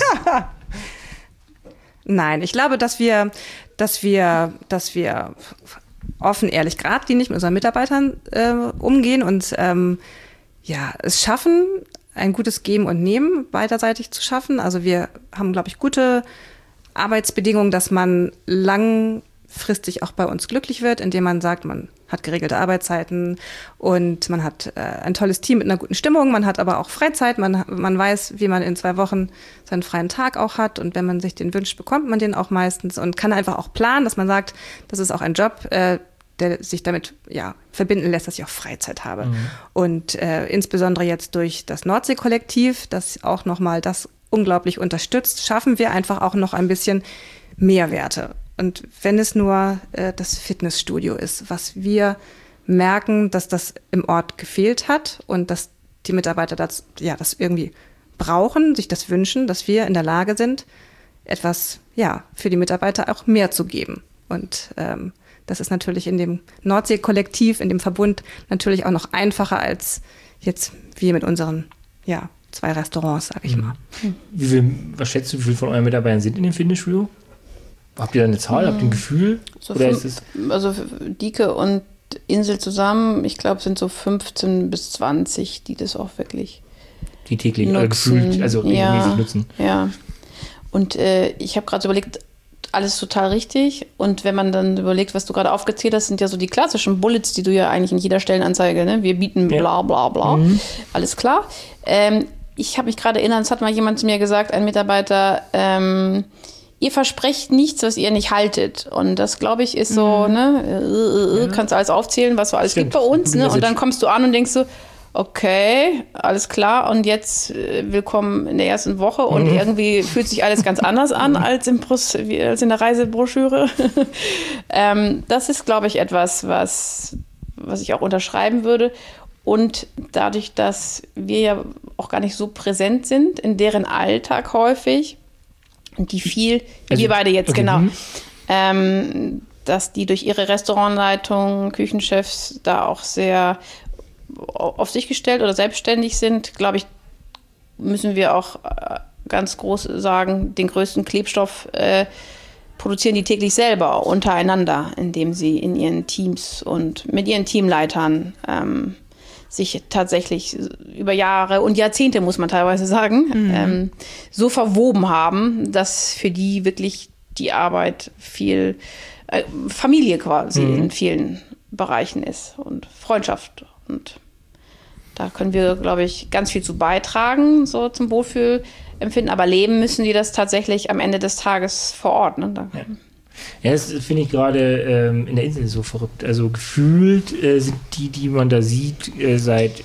Nein, ich glaube, dass wir, dass wir, dass wir offen, ehrlich, geradlinig mit unseren Mitarbeitern äh, umgehen und ähm, ja, es schaffen, ein gutes Geben und Nehmen beiderseitig zu schaffen. Also wir haben, glaube ich, gute Arbeitsbedingungen, dass man langfristig auch bei uns glücklich wird, indem man sagt, man hat geregelte Arbeitszeiten und man hat äh, ein tolles Team mit einer guten Stimmung, man hat aber auch Freizeit, man, man weiß, wie man in zwei Wochen seinen freien Tag auch hat und wenn man sich den wünscht, bekommt man den auch meistens und kann einfach auch planen, dass man sagt, das ist auch ein Job, äh, der sich damit ja, verbinden lässt, dass ich auch Freizeit habe. Mhm. Und äh, insbesondere jetzt durch das Nordsee-Kollektiv, das auch nochmal das unglaublich unterstützt, schaffen wir einfach auch noch ein bisschen Mehrwerte. Und wenn es nur äh, das Fitnessstudio ist, was wir merken, dass das im Ort gefehlt hat und dass die Mitarbeiter das, ja, das irgendwie brauchen, sich das wünschen, dass wir in der Lage sind, etwas ja, für die Mitarbeiter auch mehr zu geben. Und ähm, das ist natürlich in dem Nordsee-Kollektiv, in dem Verbund natürlich auch noch einfacher als jetzt wir mit unseren ja, zwei Restaurants, sag ich mal. Wie viel, was schätzt du, wie viele von euren Mitarbeitern sind in dem Fitnessstudio? Habt ihr da eine Zahl? Habt ihr ein Gefühl? So Oder fünf, ist es also Dike und Insel zusammen, ich glaube, sind so fünfzehn bis zwanzig, die das auch wirklich die täglich nutzen. Äh, gefühlt, also regelmäßig ja, nutzen? Ja. Und äh, ich habe gerade so überlegt, alles total richtig. Und wenn man dann überlegt, was du gerade aufgezählt hast, sind ja so die klassischen Bullets, die du ja eigentlich in jeder Stellenanzeige, ne? Wir bieten bla bla bla. Mhm. Alles klar. Ähm, ich habe mich gerade erinnert, es hat mal jemand zu mir gesagt, ein Mitarbeiter, ähm, ihr versprecht nichts, was ihr nicht haltet. Und das, glaube ich, ist so, mhm. ne, äh, äh, ja. kannst du alles aufzählen, was so alles Stimmt. gibt bei uns. Ne? Und dann kommst du an und denkst so, okay, alles klar. Und jetzt äh, willkommen in der ersten Woche. Und mhm. irgendwie fühlt sich alles ganz anders an als, im Brus- als in der Reisebroschüre. ähm, das ist, glaube ich, etwas, was, was ich auch unterschreiben würde. Und dadurch, dass wir ja auch gar nicht so präsent sind, in deren Alltag häufig, und die viel, also, wir beide jetzt, okay. genau, ähm, dass die durch ihre Restaurantleitung, Küchenchefs da auch sehr auf sich gestellt oder selbstständig sind, glaube ich, müssen wir auch ganz groß sagen, den größten Klebstoff äh, produzieren die täglich selber untereinander, indem sie in ihren Teams und mit ihren Teamleitern ähm, sich tatsächlich über Jahre und Jahrzehnte, muss man teilweise sagen, mhm. ähm, so verwoben haben, dass für die wirklich die Arbeit viel äh, Familie quasi mhm. in vielen Bereichen ist und Freundschaft. Und da können wir, glaube ich, ganz viel zu beitragen, so zum Wohlfühlempfinden. Aber leben müssen die das tatsächlich am Ende des Tages vor Ort. Ne? Da, ja. Ja, das finde ich gerade ähm, in der Insel so verrückt. Also gefühlt äh, sind die, die man da sieht, äh, seit,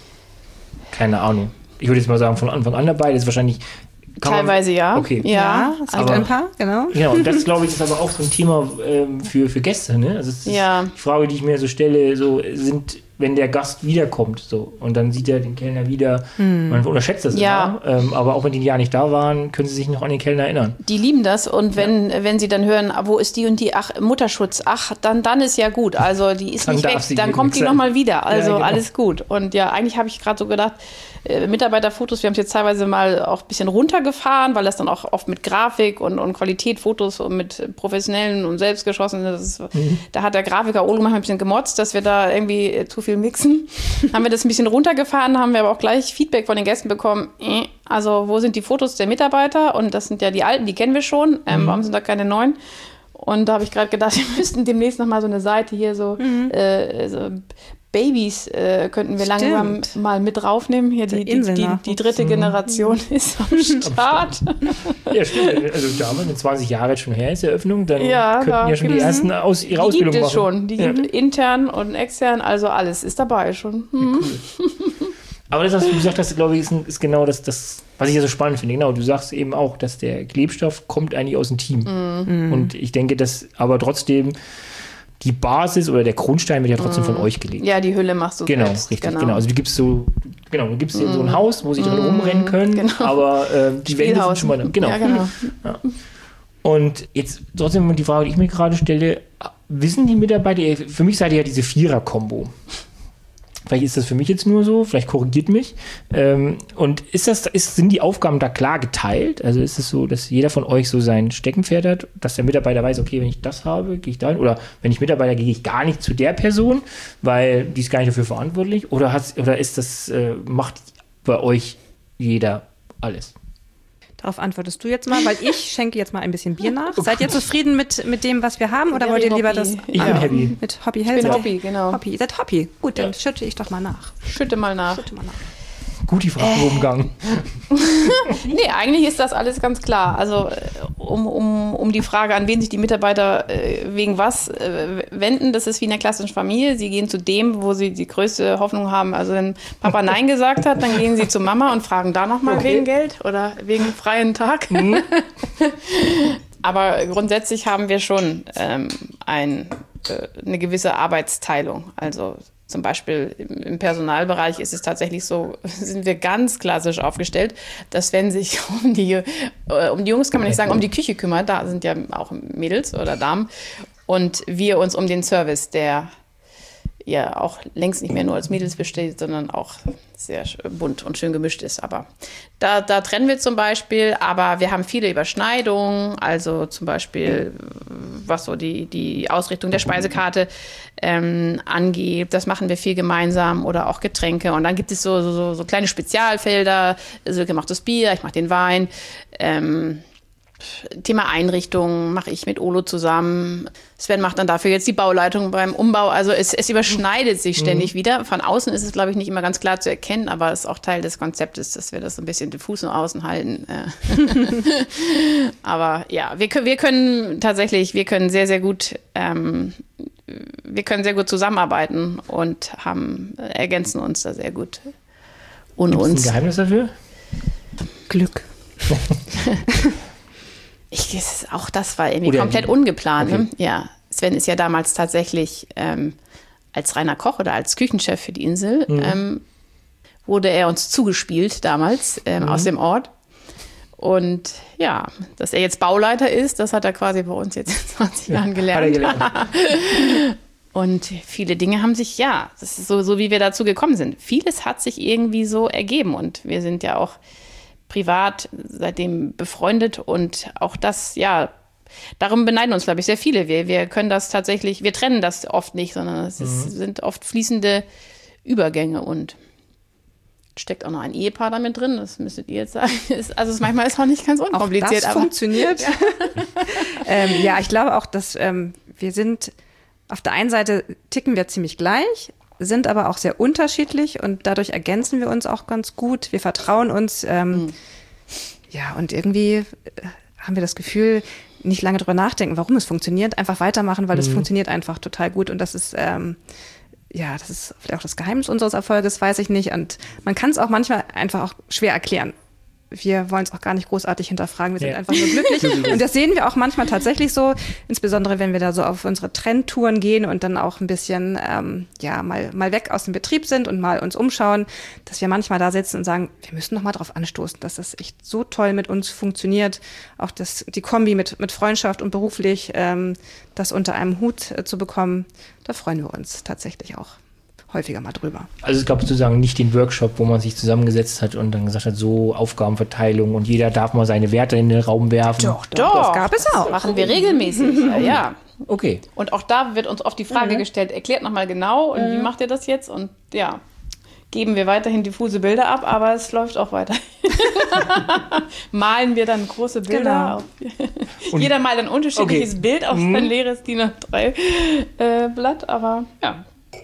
keine Ahnung, ich würde jetzt mal sagen, von Anfang an dabei. Das ist wahrscheinlich... Teilweise man, ja. Okay. Ja, es gibt ein paar, genau. Genau, und das, glaube ich, ist aber auch so ein Thema ähm, für, für Gäste. Ne? Also es ist ja. die Frage, die ich mir so stelle, so sind... wenn der Gast wiederkommt, so, und dann sieht er den Kellner wieder, hm. man unterschätzt das ja. immer, ähm, aber auch wenn die ja nicht da waren, können sie sich noch an den Kellner erinnern. Die lieben das und wenn, ja. wenn sie dann hören, wo ist die und die, ach, Mutterschutz, ach, dann, dann ist ja gut, also die ist dann nicht weg, dann kommt die nochmal wieder, also ja, genau. alles gut. Und ja, eigentlich habe ich gerade so gedacht, äh, Mitarbeiterfotos, wir haben es jetzt teilweise mal auch ein bisschen runtergefahren, weil das dann auch oft mit Grafik und, und Qualität Fotos und mit professionellen und selbstgeschossenen, das ist, mhm. da hat der Grafiker Ole manchmal ein bisschen gemotzt, dass wir da irgendwie zu viel mixen. Haben wir das ein bisschen runtergefahren, haben wir aber auch gleich Feedback von den Gästen bekommen. Also, wo sind die Fotos der Mitarbeiter? Und das sind ja die alten, die kennen wir schon. Ähm, mhm. Warum sind da keine neuen? Und da habe ich gerade gedacht, wir müssten demnächst nochmal so eine Seite hier so, mhm. äh, so Babys äh, könnten wir Stimmt. langsam mal mit draufnehmen. Hier die, die, die, die dritte Generation mhm. ist am Start. Ja, stimmt. Also damals, wenn zwanzig Jahre jetzt schon her ist, die Eröffnung, dann ja, könnten ja schon die ersten aus ihrer die Ausbildung gibt machen. es schon. Die ja. gibt intern und extern, also alles ist dabei schon. Mhm. Ja, cool. Aber das, was du gesagt hast, glaube ich, ist, ist genau das, das, was ich ja so spannend finde. Genau, du sagst eben auch, dass der Klebstoff kommt eigentlich aus dem Team. Mhm. Und ich denke, dass aber trotzdem die Basis oder der Grundstein wird ja trotzdem mm. von euch gelegt. Ja, die Hülle machst du genau, selbst. Richtig, genau, genau. Also du gibst so, genau, du gibst mm. denen so ein Haus, wo sie drin mm. rumrennen können, genau. aber äh, die Wände sind schon mal da. Genau. Ja, genau. Ja. Und jetzt trotzdem die Frage, die ich mir gerade stelle, wissen die Mitarbeiter, für mich seid ihr ja diese Vierer-Kombo. Vielleicht ist das für mich jetzt nur so, vielleicht korrigiert mich. Ähm, und ist das, ist, sind die Aufgaben da klar geteilt? Also ist es so, dass jeder von euch so sein Steckenpferd hat, dass der Mitarbeiter weiß, okay, wenn ich das habe, gehe ich dahin. Oder wenn ich Mitarbeiter gehe ich gar nicht zu der Person, weil die ist gar nicht dafür verantwortlich. Oder, hat's, oder ist das, äh, macht bei euch jeder alles? Darauf antwortest du jetzt mal, weil ich schenke jetzt mal ein bisschen Bier nach. Okay. Seid ihr zufrieden mit, mit dem, was wir haben, oder ja, wollt ihr lieber Hobby. das? Ich bin happy. Mit Hobby Ich Hell. bin Hobby, genau. Hobby. Ihr seid Hobby. Gut, dann ja. schütte ich doch mal nach. Schütte mal nach. Schütte mal nach. Gut, die Frage im Umgang. Nee, eigentlich ist das alles ganz klar. Also um, um, um die Frage, an wen sich die Mitarbeiter äh, wegen was äh, wenden, das ist wie in einer klassischen Familie. Sie gehen zu dem, wo sie die größte Hoffnung haben. Also wenn Papa Nein gesagt hat, dann gehen sie zu Mama und fragen da nochmal okay. wegen Geld oder wegen freien Tag. Mhm. Aber grundsätzlich haben wir schon ähm, ein, äh, eine gewisse Arbeitsteilung. Also zum Beispiel im Personalbereich ist es tatsächlich so, sind wir ganz klassisch aufgestellt, dass wenn sich um die, äh, um die Jungs kann man nicht sagen, um die Küche kümmert, da sind ja auch Mädels oder Damen, und wir uns um den Service, der ja auch längst nicht mehr nur als Mädels besteht, sondern auch sehr bunt und schön gemischt ist. Aber da, da trennen wir zum Beispiel, aber wir haben viele Überschneidungen, also zum Beispiel, was so die, die Ausrichtung der Speisekarte ähm, angeht. Das machen wir viel gemeinsam, oder auch Getränke. Und dann gibt es so, so, so kleine Spezialfelder. Silke macht das Bier, ich mache den Wein. Ähm, Thema Einrichtung mache ich mit Olo zusammen. Sven macht dann dafür jetzt die Bauleitung beim Umbau. Also es, es überschneidet sich ständig mhm. wieder. Von außen ist es, glaube ich, nicht immer ganz klar zu erkennen, aber es ist auch Teil des Konzeptes, dass wir das so ein bisschen diffus nach außen halten. Aber ja, wir, wir können tatsächlich, wir können sehr, sehr gut, ähm, wir können sehr gut zusammenarbeiten und haben, ergänzen uns da sehr gut. Ohne uns. Gibt's ein Geheimnis dafür? Glück. Ich, auch das war irgendwie oder komplett ungeplant. Okay. Ne? Ja, Sven ist ja damals tatsächlich ähm, als reiner Koch oder als Küchenchef für die Insel, mhm. ähm, wurde er uns zugespielt damals ähm, mhm. aus dem Ort. Und ja, dass er jetzt Bauleiter ist, das hat er quasi bei uns jetzt in zwanzig ja, Jahren gelernt. Hat er gelernt. Und viele Dinge haben sich, ja, das ist so, so, wie wir dazu gekommen sind. Vieles hat sich irgendwie so ergeben und wir sind ja auch privat seitdem befreundet und auch das, ja, darum beneiden uns, glaube ich, sehr viele. Wir, wir können das tatsächlich, wir trennen das oft nicht, sondern es ist, mhm. sind oft fließende Übergänge und steckt auch noch ein Ehepaar damit drin, das müsstet ihr jetzt sagen. Also es manchmal ist auch nicht ganz unkompliziert. Auch das aber funktioniert. ähm, ja, ich glaube auch, dass ähm, wir sind, auf der einen Seite ticken wir ziemlich gleich, sind aber auch sehr unterschiedlich und dadurch ergänzen wir uns auch ganz gut. Wir vertrauen uns. Ähm, mhm. Ja, und irgendwie äh, haben wir das Gefühl, nicht lange drüber nachdenken, warum es funktioniert, einfach weitermachen, weil mhm. es funktioniert einfach total gut. Und das ist, ähm, ja, das ist vielleicht auch das Geheimnis unseres Erfolges, weiß ich nicht. Und man kann es auch manchmal einfach auch schwer erklären. Wir wollen es auch gar nicht großartig hinterfragen, wir sind ja. einfach nur glücklich. Und das sehen wir auch manchmal tatsächlich so, insbesondere wenn wir da so auf unsere Trendtouren gehen und dann auch ein bisschen ähm, ja mal, mal weg aus dem Betrieb sind und mal uns umschauen, dass wir manchmal da sitzen und sagen, wir müssen noch mal drauf anstoßen, dass das echt so toll mit uns funktioniert. Auch das, die Kombi mit, mit Freundschaft und beruflich, ähm, das unter einem Hut äh, zu bekommen, da freuen wir uns tatsächlich auch häufiger mal drüber. Also es gab sozusagen nicht den Workshop, wo man sich zusammengesetzt hat und dann gesagt hat, so Aufgabenverteilung und jeder darf mal seine Werte in den Raum werfen. Doch, doch, das gab es auch. Das machen wir regelmäßig, ja, ja. Okay. Und auch da wird uns oft die Frage mhm. gestellt, erklärt nochmal genau und mhm. wie macht ihr das jetzt? Und ja, geben wir weiterhin diffuse Bilder ab, aber es läuft auch weiter. Malen wir dann große Bilder genau. auf. Jeder malt ein unterschiedliches okay. Bild auf mhm. sein leeres D I N A drei Blatt, aber ja.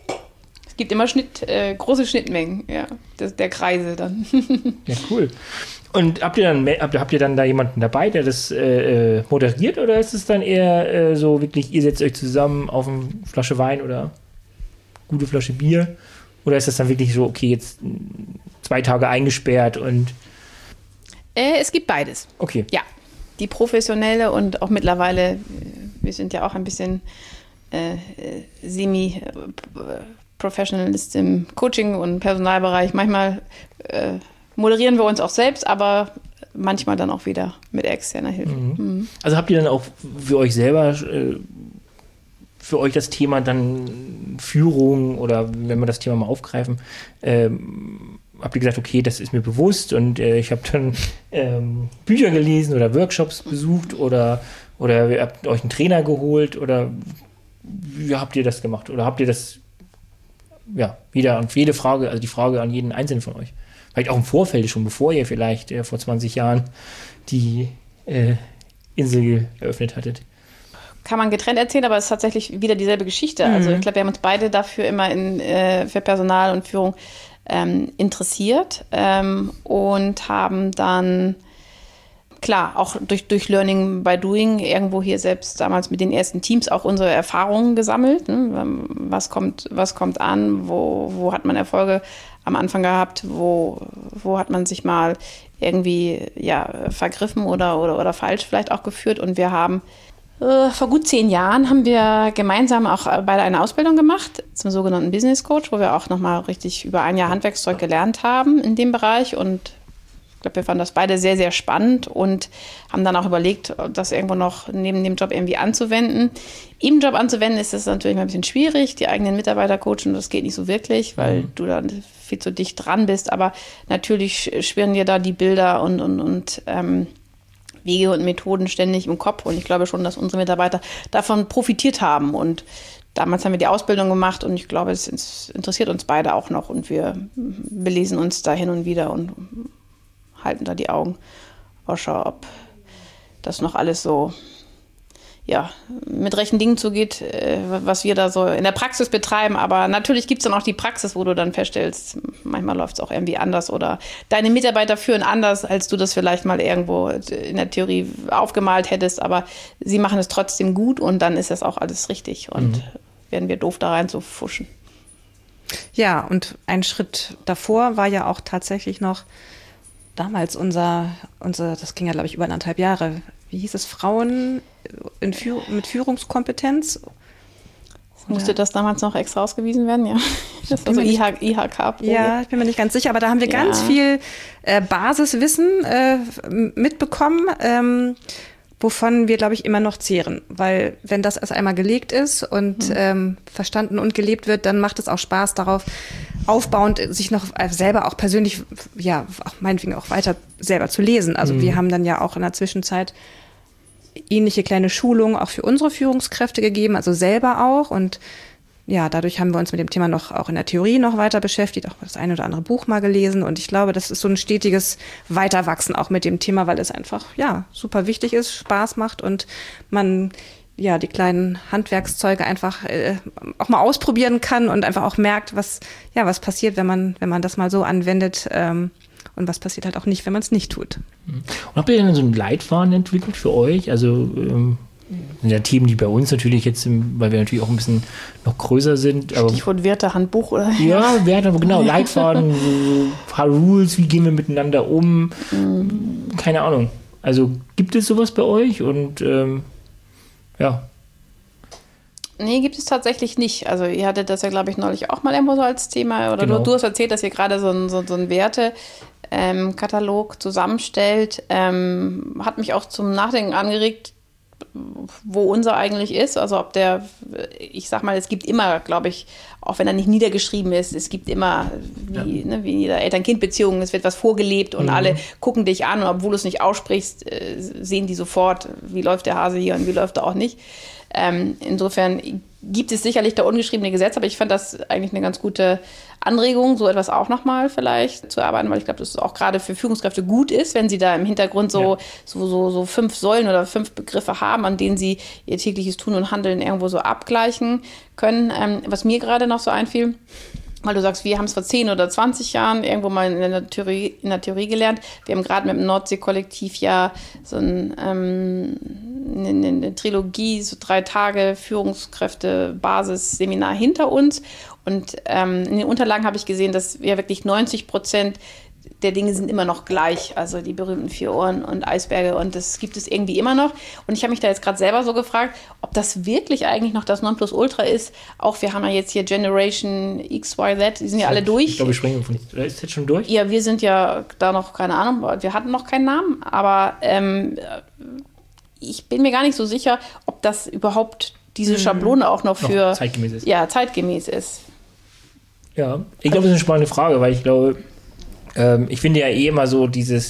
Es gibt immer Schnitt, äh, große Schnittmengen, ja, das, der Kreise dann. Ja, cool. Und habt ihr dann habt, habt ihr dann da jemanden dabei, der das äh, moderiert, oder ist es dann eher äh, so wirklich, ihr setzt euch zusammen auf eine Flasche Wein oder gute Flasche Bier? Oder ist das dann wirklich so, okay, jetzt zwei Tage eingesperrt und... Äh, es gibt beides. Okay. Ja, die professionelle und auch mittlerweile, wir sind ja auch ein bisschen äh, semi... Äh, Professionalist im Coaching- und Personalbereich. Manchmal äh, moderieren wir uns auch selbst, aber manchmal dann auch wieder mit externer Hilfe. Mhm. Mhm. Also habt ihr dann auch für euch selber, äh, für euch das Thema dann Führung oder wenn wir das Thema mal aufgreifen, ähm, habt ihr gesagt, okay, das ist mir bewusst und äh, ich habe dann ähm, Bücher gelesen oder Workshops besucht oder, oder ihr habt euch einen Trainer geholt oder wie habt ihr das gemacht? Oder habt ihr das ja, wieder an jede Frage, also die Frage an jeden Einzelnen von euch. Vielleicht auch im Vorfeld schon, bevor ihr vielleicht äh, vor zwanzig Jahren die äh, Insel eröffnet hattet. Kann man getrennt erzählen, aber es ist tatsächlich wieder dieselbe Geschichte. Mhm. Also ich glaube, wir haben uns beide dafür immer in, äh, für Personal und Führung ähm, interessiert ähm, und haben dann klar, auch durch, durch Learning by Doing irgendwo hier selbst damals mit den ersten Teams auch unsere Erfahrungen gesammelt. Ne? Was kommt, was kommt an? Wo, wo hat man Erfolge am Anfang gehabt? Wo, wo hat man sich mal irgendwie ja, vergriffen oder, oder, oder falsch vielleicht auch geführt? Und wir haben äh, vor gut zehn Jahren haben wir gemeinsam auch beide eine Ausbildung gemacht zum sogenannten Business Coach, wo wir auch nochmal richtig über ein Jahr Handwerkszeug gelernt haben in dem Bereich und ich glaube, wir fanden das beide sehr, sehr spannend und haben dann auch überlegt, das irgendwo noch neben dem Job irgendwie anzuwenden. Im Job anzuwenden ist das natürlich mal ein bisschen schwierig, die eigenen Mitarbeiter coachen, das geht nicht so wirklich, weil mhm. du dann viel zu dicht dran bist. Aber natürlich schwirren dir da die Bilder und, und, und ähm, Wege und Methoden ständig im Kopf. Und ich glaube schon, dass unsere Mitarbeiter davon profitiert haben. Und damals haben wir die Ausbildung gemacht und ich glaube, es interessiert uns beide auch noch. Und wir belesen uns da hin und wieder und halten da die Augen Ausschau, ob das noch alles so ja, mit rechten Dingen zugeht, äh, was wir da so in der Praxis betreiben. Aber natürlich gibt es dann auch die Praxis, wo du dann feststellst, manchmal läuft es auch irgendwie anders oder deine Mitarbeiter führen anders, als du das vielleicht mal irgendwo in der Theorie aufgemalt hättest. Aber sie machen es trotzdem gut und dann ist das auch alles richtig und mhm. werden wir doof da rein zu fuschen. Ja, und ein Schritt davor war ja auch tatsächlich noch damals unser, unser das ging ja, glaube ich, über anderthalb Jahre. Wie hieß es? Frauen in Führ- mit Führungskompetenz? Musste das damals noch extra ausgewiesen werden? Ja, das war so I H K. Ja, ich bin mir nicht ganz sicher, aber da haben wir ja. ganz viel äh, Basiswissen äh, mitbekommen, ähm, wovon wir, glaube ich, immer noch zehren. Weil wenn das erst einmal gelegt ist und mhm. ähm, verstanden und gelebt wird, dann macht es auch Spaß darauf, aufbauend sich noch selber auch persönlich, ja, auch meinetwegen auch weiter selber zu lesen. Also mhm. wir haben dann ja auch in der Zwischenzeit ähnliche kleine Schulungen auch für unsere Führungskräfte gegeben, also selber auch. Und ja, dadurch haben wir uns mit dem Thema noch auch in der Theorie noch weiter beschäftigt, auch das eine oder andere Buch mal gelesen. Und ich glaube, das ist so ein stetiges Weiterwachsen auch mit dem Thema, weil es einfach, ja, super wichtig ist, Spaß macht und man ja, die kleinen Handwerkszeuge einfach äh, auch mal ausprobieren kann und einfach auch merkt, was, ja, was passiert, wenn man, wenn man das mal so anwendet, ähm, und was passiert halt auch nicht, wenn man es nicht tut. Und habt ihr denn so einen Leitfaden entwickelt für euch? Also, ähm, sind ja Themen, die bei uns natürlich jetzt, im, weil wir natürlich auch ein bisschen noch größer sind. Aber Stichwort Werte-Handbuch, oder? Ja, Werte, genau, Leitfaden, so ein paar Rules, wie gehen wir miteinander um? Mhm. Keine Ahnung. Also, gibt es sowas bei euch? Und, ähm, ja. Nee, gibt es tatsächlich nicht. Also ihr hattet das ja, glaube ich, neulich auch mal irgendwo so als Thema. Oder genau. du, du hast erzählt, dass ihr gerade so ein, so, so ein Werte-Katalog zusammenstellt. Ähm, hat mich auch zum Nachdenken angeregt, wo unser eigentlich ist. Also ob der, ich sag mal, es gibt immer, glaube ich, auch wenn er nicht niedergeschrieben ist, es gibt immer, wie, ja. ne, wie in jeder Eltern-Kind-Beziehung, es wird was vorgelebt und mhm. alle gucken dich an und obwohl du es nicht aussprichst, sehen die sofort, wie läuft der Hase hier und wie läuft er auch nicht. Ähm, insofern gibt es sicherlich da ungeschriebene Gesetze, aber ich fand das eigentlich eine ganz gute Anregung, so etwas auch nochmal vielleicht zu erarbeiten, weil ich glaube, dass es auch gerade für Führungskräfte gut ist, wenn sie da im Hintergrund so, ja. so, so, so fünf Säulen oder fünf Begriffe haben, an denen sie ihr tägliches Tun und Handeln irgendwo so abgleichen können. Ähm, was mir gerade noch so einfiel, weil du sagst, wir haben es vor zehn oder zwanzig Jahren irgendwo mal in der Theorie, in der Theorie gelernt. Wir haben gerade mit dem Nordsee-Kollektiv ja so ein, ähm, eine, eine Trilogie, so drei Tage Führungskräfte-Basis-Seminar hinter uns. Und ähm, in den Unterlagen habe ich gesehen, dass wir wirklich neunzig Prozent der Dinge sind immer noch gleich. Also die berühmten vier Ohren und Eisberge und das gibt es irgendwie immer noch. Und ich habe mich da jetzt gerade selber so gefragt, ob das wirklich eigentlich noch das Nonplusultra ist. Auch wir haben ja jetzt hier Generation X, Y, Z, die sind ja alle durch. Ich glaube, wir springen von, ist das schon durch? Ja, wir sind ja da noch, keine Ahnung, wir hatten noch keinen Namen, aber ähm, ich bin mir gar nicht so sicher, ob das überhaupt diese Schablone auch noch für noch zeitgemäß ist. Ja, zeitgemäß ist. Ja, ich glaube, das ist eine spannende Frage, weil ich glaube, ähm, ich finde ja eh immer so dieses,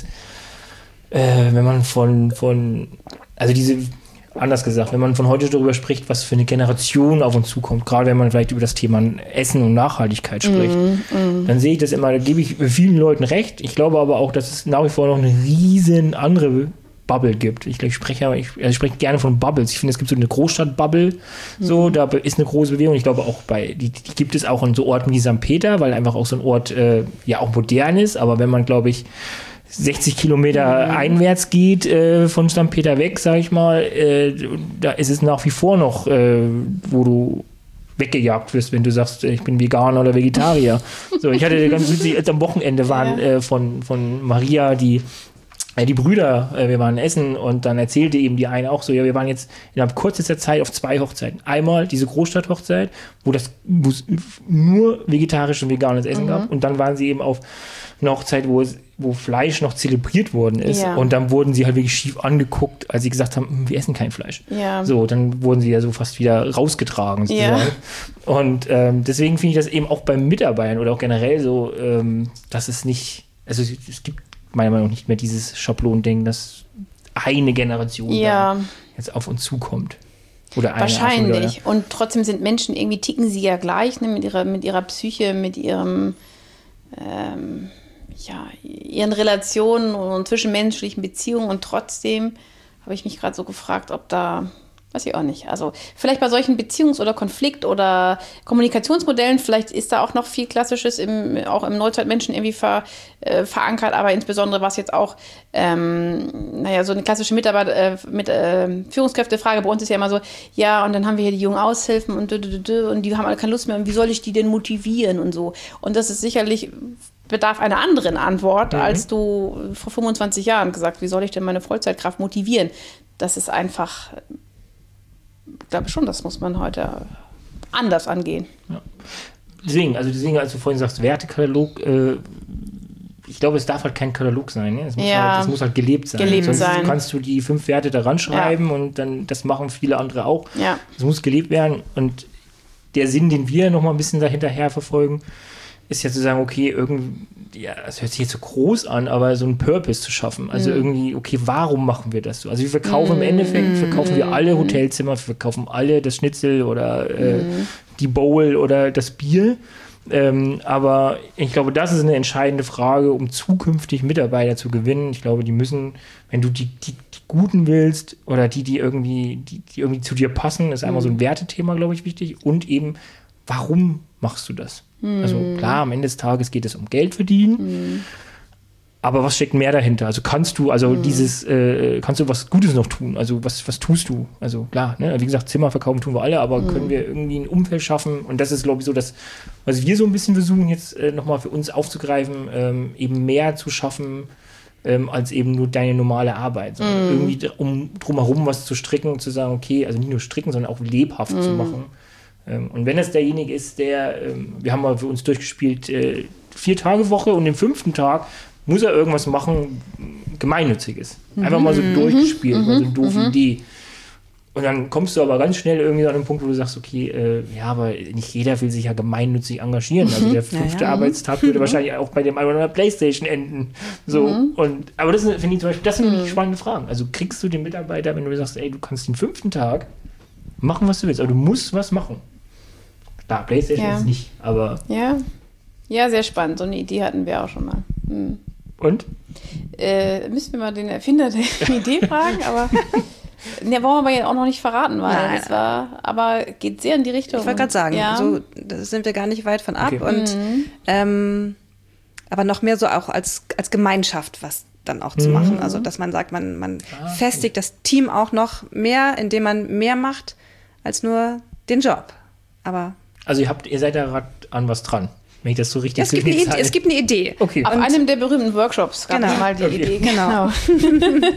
äh, wenn man von, von, also diese, anders gesagt, wenn man von heute darüber spricht, was für eine Generation auf uns zukommt, gerade wenn man vielleicht über das Thema Essen und Nachhaltigkeit spricht, mm, mm. dann sehe ich das immer, da gebe ich vielen Leuten recht. Ich glaube aber auch, dass es nach wie vor noch eine riesen andere Bubble gibt. Ich, ich spreche ich, also ich spreche gerne von Bubbles. Ich finde, es gibt so eine Großstadt-Bubble, so, mhm. da ist eine große Bewegung. Ich glaube auch bei, die, die gibt es auch in so Orten wie Sankt Peter, weil einfach auch so ein Ort äh, ja auch modern ist, aber wenn man, glaube ich, sechzig Kilometer mhm. einwärts geht äh, von Sankt Peter weg, sage ich mal, äh, da ist es nach wie vor noch, äh, wo du weggejagt wirst, wenn du sagst, ich bin Veganer oder Vegetarier. So, ich hatte ganz witzig, als am Wochenende waren äh, von, von Maria die die Brüder, wir waren essen und dann erzählte eben die eine auch so, ja, wir waren jetzt innerhalb kürzester Zeit auf zwei Hochzeiten. Einmal diese Großstadthochzeit, wo das wo es nur vegetarisches und veganes Essen mhm. gab und dann waren sie eben auf einer Hochzeit, wo es, wo Fleisch noch zelebriert worden ist ja. und dann wurden sie halt wirklich schief angeguckt, als sie gesagt haben, wir essen kein Fleisch. Ja. So, dann wurden sie ja so fast wieder rausgetragen sozusagen. Ja. Und ähm, deswegen finde ich das eben auch beim Mitarbeitern oder auch generell so, ähm, dass es nicht, also es, es gibt meiner Meinung nach nicht mehr dieses Schablonending, dass eine Generation ja. jetzt auf uns zukommt. Oder eine Wahrscheinlich. Art, und trotzdem sind Menschen, irgendwie ticken sie ja gleich, ne, mit ihrer, mit ihrer Psyche, mit ihrem, ähm, ja, ihren Relationen und zwischenmenschlichen Beziehungen und trotzdem habe ich mich gerade so gefragt, ob da, weiß ich auch nicht, also vielleicht bei solchen Beziehungs- oder Konflikt- oder Kommunikationsmodellen, vielleicht ist da auch noch viel Klassisches im, auch im Neuzeitmenschen irgendwie ver, äh, verankert, aber insbesondere was jetzt auch, ähm, naja, so eine klassische Mitarbeit, äh, mit äh, Führungskräftefrage bei uns ist ja immer so, ja, und dann haben wir hier die jungen Aushilfen und, und die haben alle keine Lust mehr und wie soll ich die denn motivieren und so. Und das ist sicherlich bedarf einer anderen Antwort, mhm. als du vor fünfundzwanzig Jahren gesagt, wie soll ich denn meine Vollzeitkraft motivieren? Das ist einfach, ich glaube schon, das muss man heute anders angehen. Ja. Deswegen, also deswegen, als du vorhin sagst, Wertekatalog, äh, ich glaube, es darf halt kein Katalog sein. Ne? Es, muss ja. halt, es muss halt gelebt sein. Gelebt Sonst sein. kannst du die fünf Werte da ranschreiben ja. und dann, das machen viele andere auch. Ja. Es muss gelebt werden und der Sinn, den wir noch mal ein bisschen dahinterher verfolgen, ist ja zu sagen, okay, irgendwie, ja, das hört sich jetzt so groß an, aber so einen Purpose zu schaffen. Also mhm. irgendwie, okay, warum machen wir das so? Also wir verkaufen mm. im Endeffekt, verkaufen wir alle Hotelzimmer, wir verkaufen alle das Schnitzel oder äh, mm. die Bowl oder das Bier. Ähm, aber ich glaube, das ist eine entscheidende Frage, um zukünftig Mitarbeiter zu gewinnen. Ich glaube, die müssen, wenn du die, die, die Guten willst oder die, die irgendwie, die, die irgendwie zu dir passen, ist einmal mm. so ein Wertethema, glaube ich, wichtig. Und eben, warum machst du das? Mm. Also klar, am Ende des Tages geht es um Geld verdienen, mm. aber was steckt mehr dahinter? Also kannst du, also mm. dieses, äh, kannst du was Gutes noch tun? Also was, was tust du? Also klar, ne? Wie gesagt, Zimmer verkaufen tun wir alle, aber mm. können wir irgendwie ein Umfeld schaffen? Und das ist, glaube ich, so das, was wir so ein bisschen versuchen jetzt äh, nochmal für uns aufzugreifen, ähm, eben mehr zu schaffen, ähm, als eben nur deine normale Arbeit, sondern mm. irgendwie um drumherum was zu stricken und zu sagen, okay, also nicht nur stricken, sondern auch lebhaft mm. zu machen. Und wenn es derjenige ist, der, wir haben mal für uns durchgespielt, vier Tage Woche und im fünften Tag muss er irgendwas machen, Gemeinnütziges. Einfach mal so mhm. durchgespielt, mhm. mal so eine doofe mhm. Idee. Und dann kommst du aber ganz schnell irgendwie an den Punkt, wo du sagst, okay, äh, ja, aber nicht jeder will sich ja gemeinnützig engagieren. Also der fünfte ja, ja. Arbeitstag würde wahrscheinlich auch bei dem einen oder anderen Playstation enden. So. Mhm. Und, aber das finde ich zum Beispiel, das sind mhm. spannende Fragen. Also kriegst du den Mitarbeiter, wenn du sagst, ey, du kannst den fünften Tag machen, was du willst, aber du musst was machen. Klar, Playstation ja. ist nicht, aber... Ja. ja, sehr spannend. So eine Idee hatten wir auch schon mal. Hm. Und? Äh, müssen wir mal den Erfinder der Idee fragen, aber... Ne, wollen wir ja auch noch nicht verraten, weil Nein. das war... Aber geht sehr in die Richtung. Ich wollte gerade sagen, ja. so da sind wir gar nicht weit von ab. Okay. Und, mhm. ähm, aber noch mehr so auch als, als Gemeinschaft was dann auch zu mhm. machen. Also, dass man sagt, man, man ah, festigt okay. das Team auch noch mehr, indem man mehr macht als nur den Job. Aber... Also ihr habt, ihr seid da gerade an was dran, wenn ich das so richtig ja, es, gibt eine Idee, es gibt eine Idee. Okay. Auf und einem der berühmten Workshops gab es genau. mal die okay. Idee. Genau. genau.